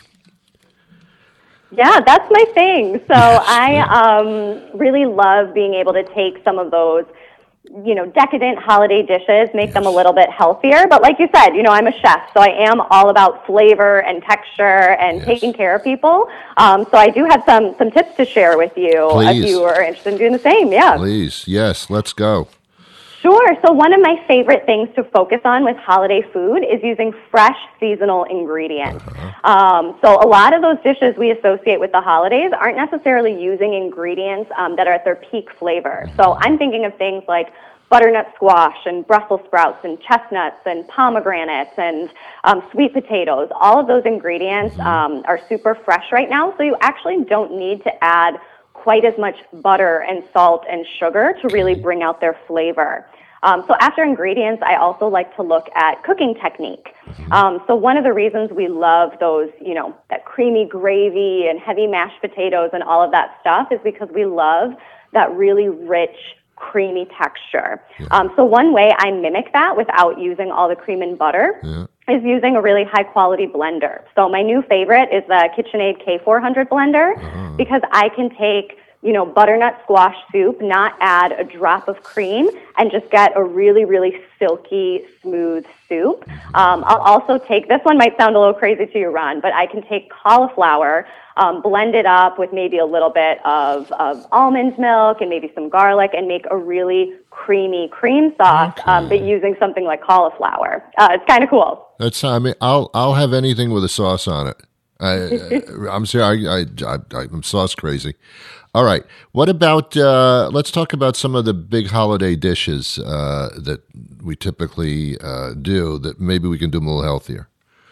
Yeah, that's my thing. So I um, really love being able to take some of those, you know, decadent holiday dishes, make yes. them a little bit healthier. But like you said, you know, I'm a chef, so I am all about flavor and texture and yes. taking care of people. Um, so I do have some some tips to share with you Please. if you are interested in doing the same. Yeah. Please. Yes, let's go. Sure. So one of my favorite things to focus on with holiday food is using fresh seasonal ingredients. Uh-huh. Um, so a lot of those dishes we associate with the holidays aren't necessarily using ingredients um, that are at their peak flavor. So I'm thinking of things like butternut squash and Brussels sprouts and chestnuts and pomegranates and um, sweet potatoes. All of those ingredients um, are super fresh right now, so you actually don't need to add quite as much butter and salt and sugar to really bring out their flavor. Um, so after ingredients, I also like to look at cooking technique. Um, so one of the reasons we love those, you know, that creamy gravy and heavy mashed potatoes and all of that stuff is because we love that really rich, creamy texture. Yeah. Um, so one way I mimic that without using all the cream and butter yeah. is using a really high-quality blender. So my new favorite is the KitchenAid K four hundred blender uh-huh. because I can take, you know, butternut squash soup, not add a drop of cream, and just get a really, really silky, smooth soup. Um, I'll also take, this one might sound a little crazy to you, Ron, but I can take cauliflower, um, blend it up with maybe a little bit of, of almond milk and maybe some garlic and make a really creamy cream sauce, okay. um, but using something like cauliflower. Uh, it's kind of cool. That's, I mean, I'll, I'll have anything with a sauce on it. I, I'm sorry, I, I, I, I'm sauce crazy. All right. What about, uh, let's talk about some of the big holiday dishes uh, that we typically uh, do that maybe we can do them a little healthier.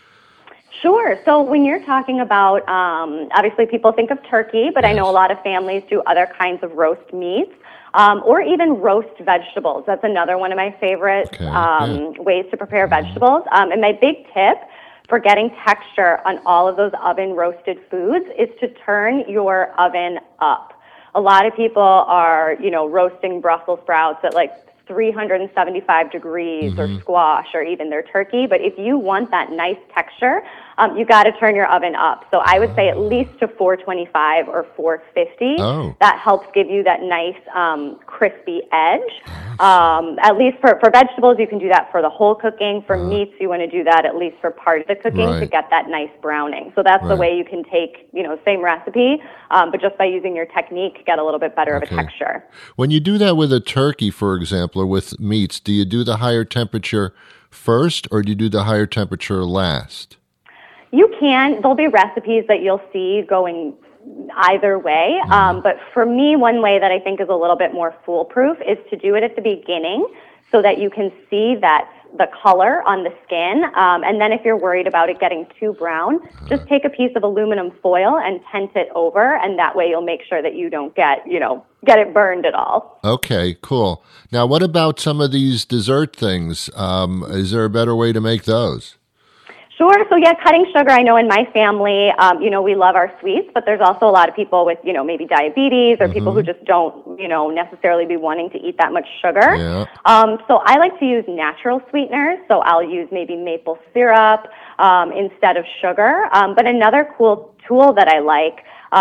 Sure. So when you're talking about, um, obviously people think of turkey, but yes. I know a lot of families do other kinds of roast meats. Um, or even roast vegetables. That's another one of my favorite okay. um, yeah. ways to prepare vegetables. Um, and my big tip for getting texture on all of those oven roasted foods is to turn your oven up. A lot of people are, you know, roasting Brussels sprouts at like three hundred seventy-five degrees mm-hmm. or squash or even their turkey. But if you want that nice texture, um, you got to turn your oven up. So I would say at least to four twenty-five or four fifty. Oh. That helps give you that nice um, crispy edge. Um, at least for, for vegetables, you can do that for the whole cooking. For uh, meats, you want to do that at least for part of the cooking right. to get that nice browning. So that's right. the way you can take, you know, same recipe, um, but just by using your technique, get a little bit better okay. of a texture. When you do that with a turkey, for example, or with meats, do you do the higher temperature first or do you do the higher temperature last? You can. There'll be recipes that you'll see going either way. Mm. Um, but for me, one way that I think is a little bit more foolproof is to do it at the beginning so that you can see that the color on the skin. Um, and then if you're worried about it getting too brown, uh. just take a piece of aluminum foil and tent it over. And that way you'll make sure that you don't get, you know, get it burned at all. Okay, cool. Now, what about some of these dessert things? Um, is there a better way to make those? Sure. So yeah, cutting sugar, I know in my family, um, you know, we love our sweets, but there's also a lot of people with, you know, maybe diabetes or mm-hmm. people who just don't, you know, necessarily be wanting to eat that much sugar. Yeah. Um, so I like to use natural sweeteners. So I'll use maybe maple syrup um, instead of sugar. Um, but another cool tool that I like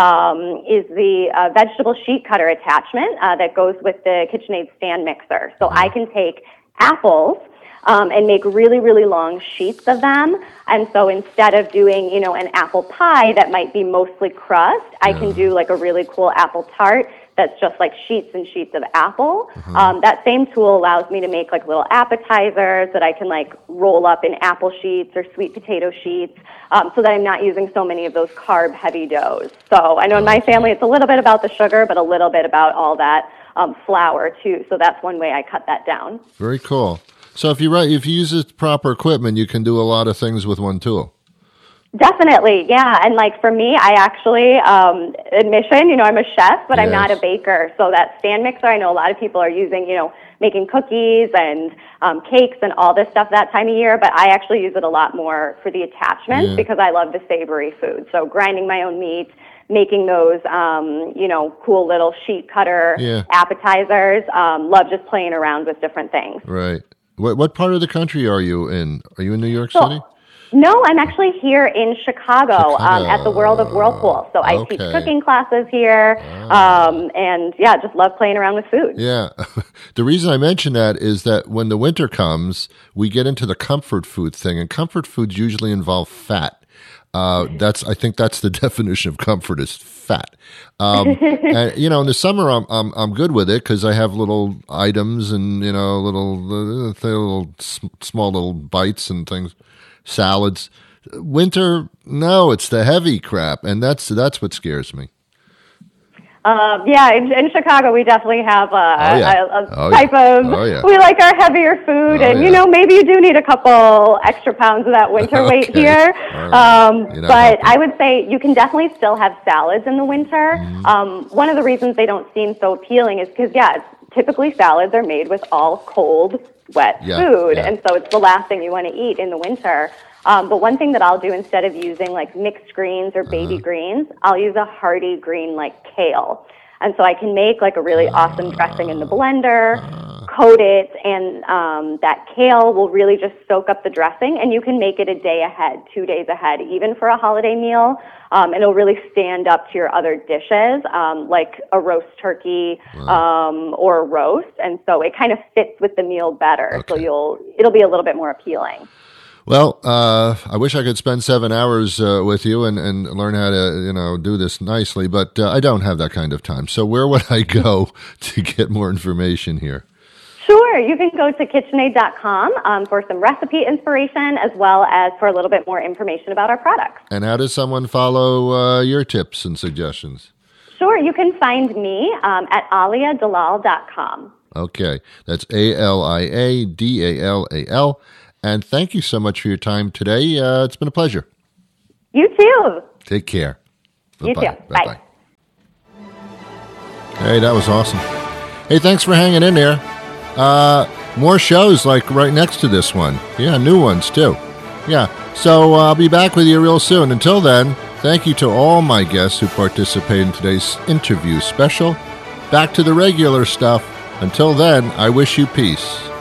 um, is the uh, vegetable sheet cutter attachment uh, that goes with the KitchenAid stand mixer. So mm-hmm. I can take apples Um, and make really, really long sheets of them. And so instead of doing, you know, an apple pie that might be mostly crust, I can do like a really cool apple tart that's just like sheets and sheets of apple. Mm-hmm. Um, that same tool allows me to make like little appetizers that I can like roll up in apple sheets or sweet potato sheets, um, so that I'm not using so many of those carb-heavy doughs. So I know in my family it's a little bit about the sugar, but a little bit about all that um, flour too. So that's one way I cut that down. Very cool. So if you if you use the proper equipment, you can do a lot of things with one tool. Definitely, yeah. And like for me, I actually, um, admission, you know, I'm a chef, but I'm not a baker. So that stand mixer, I know a lot of people are using, you know, making cookies and um, cakes and all this stuff that time of year, but I actually use it a lot more for the attachments Yeah. because I love the savory food. So grinding my own meat, making those, um, you know, cool little sheet cutter Yeah. appetizers. Um, love just playing around with different things. Right. What what part of the country are you in? Are you in New York So- City? No, I'm actually here in Chicago, um, at the World of Whirlpool. So I Okay. teach cooking classes here, um, and yeah, just love playing around with food. Yeah. The reason I mention that is that when the winter comes, we get into the comfort food thing, and comfort foods usually involve fat. Uh, that's I think that's the definition of comfort is fat. Um, and you know, in the summer, I'm I'm I'm good with it because I have little items and you know little uh, little s- small little bites and things, salads. Winter, no, it's the heavy crap, and that's that's what scares me. Um, yeah, in, in Chicago, we definitely have a, Oh, yeah. a, a Oh, type yeah. of, Oh, yeah. we like our heavier food, Oh, and, you yeah. know, maybe you do need a couple extra pounds of that winter weight Okay. here. All right. Um, You're not but helping. I would say you can definitely still have salads in the winter. Mm-hmm. Um, one of the reasons they don't seem so appealing is because, yeah, it's, typically salads are made with all cold, wet Yeah, food, yeah. and so it's the last thing you want to eat in the winter. Um, but one thing that I'll do instead of using like mixed greens or baby Uh-huh. greens, I'll use a hearty green like kale. And so I can make like a really awesome dressing in the blender, coat it, and um, that kale will really just soak up the dressing, and you can make it a day ahead, two days ahead, even for a holiday meal. Um, and it'll really stand up to your other dishes, um, like a roast turkey um, or a roast. And so it kind of fits with the meal better. So you'll it'll be a little bit more appealing. Well, uh, I wish I could spend seven hours uh, with you and, and learn how to, you know, do this nicely, but uh, I don't have that kind of time. So where would I go to get more information here? Sure. You can go to KitchenAid dot com um, for some recipe inspiration as well as for a little bit more information about our products. And how does someone follow uh, your tips and suggestions? Sure. You can find me um, at alia dalal dot com. Okay. That's A L I A D A L A L. And thank you so much for your time today. Uh, it's been a pleasure. You too. Take care. You Bye-bye. too. Bye. Bye-bye. Hey, that was awesome. Hey, thanks for hanging in there. Uh, more shows like right next to this one. Yeah, new ones too. Yeah, so uh, I'll be back with you real soon. Until then, thank you to all my guests who participated in today's interview special. Back to the regular stuff. Until then, I wish you peace.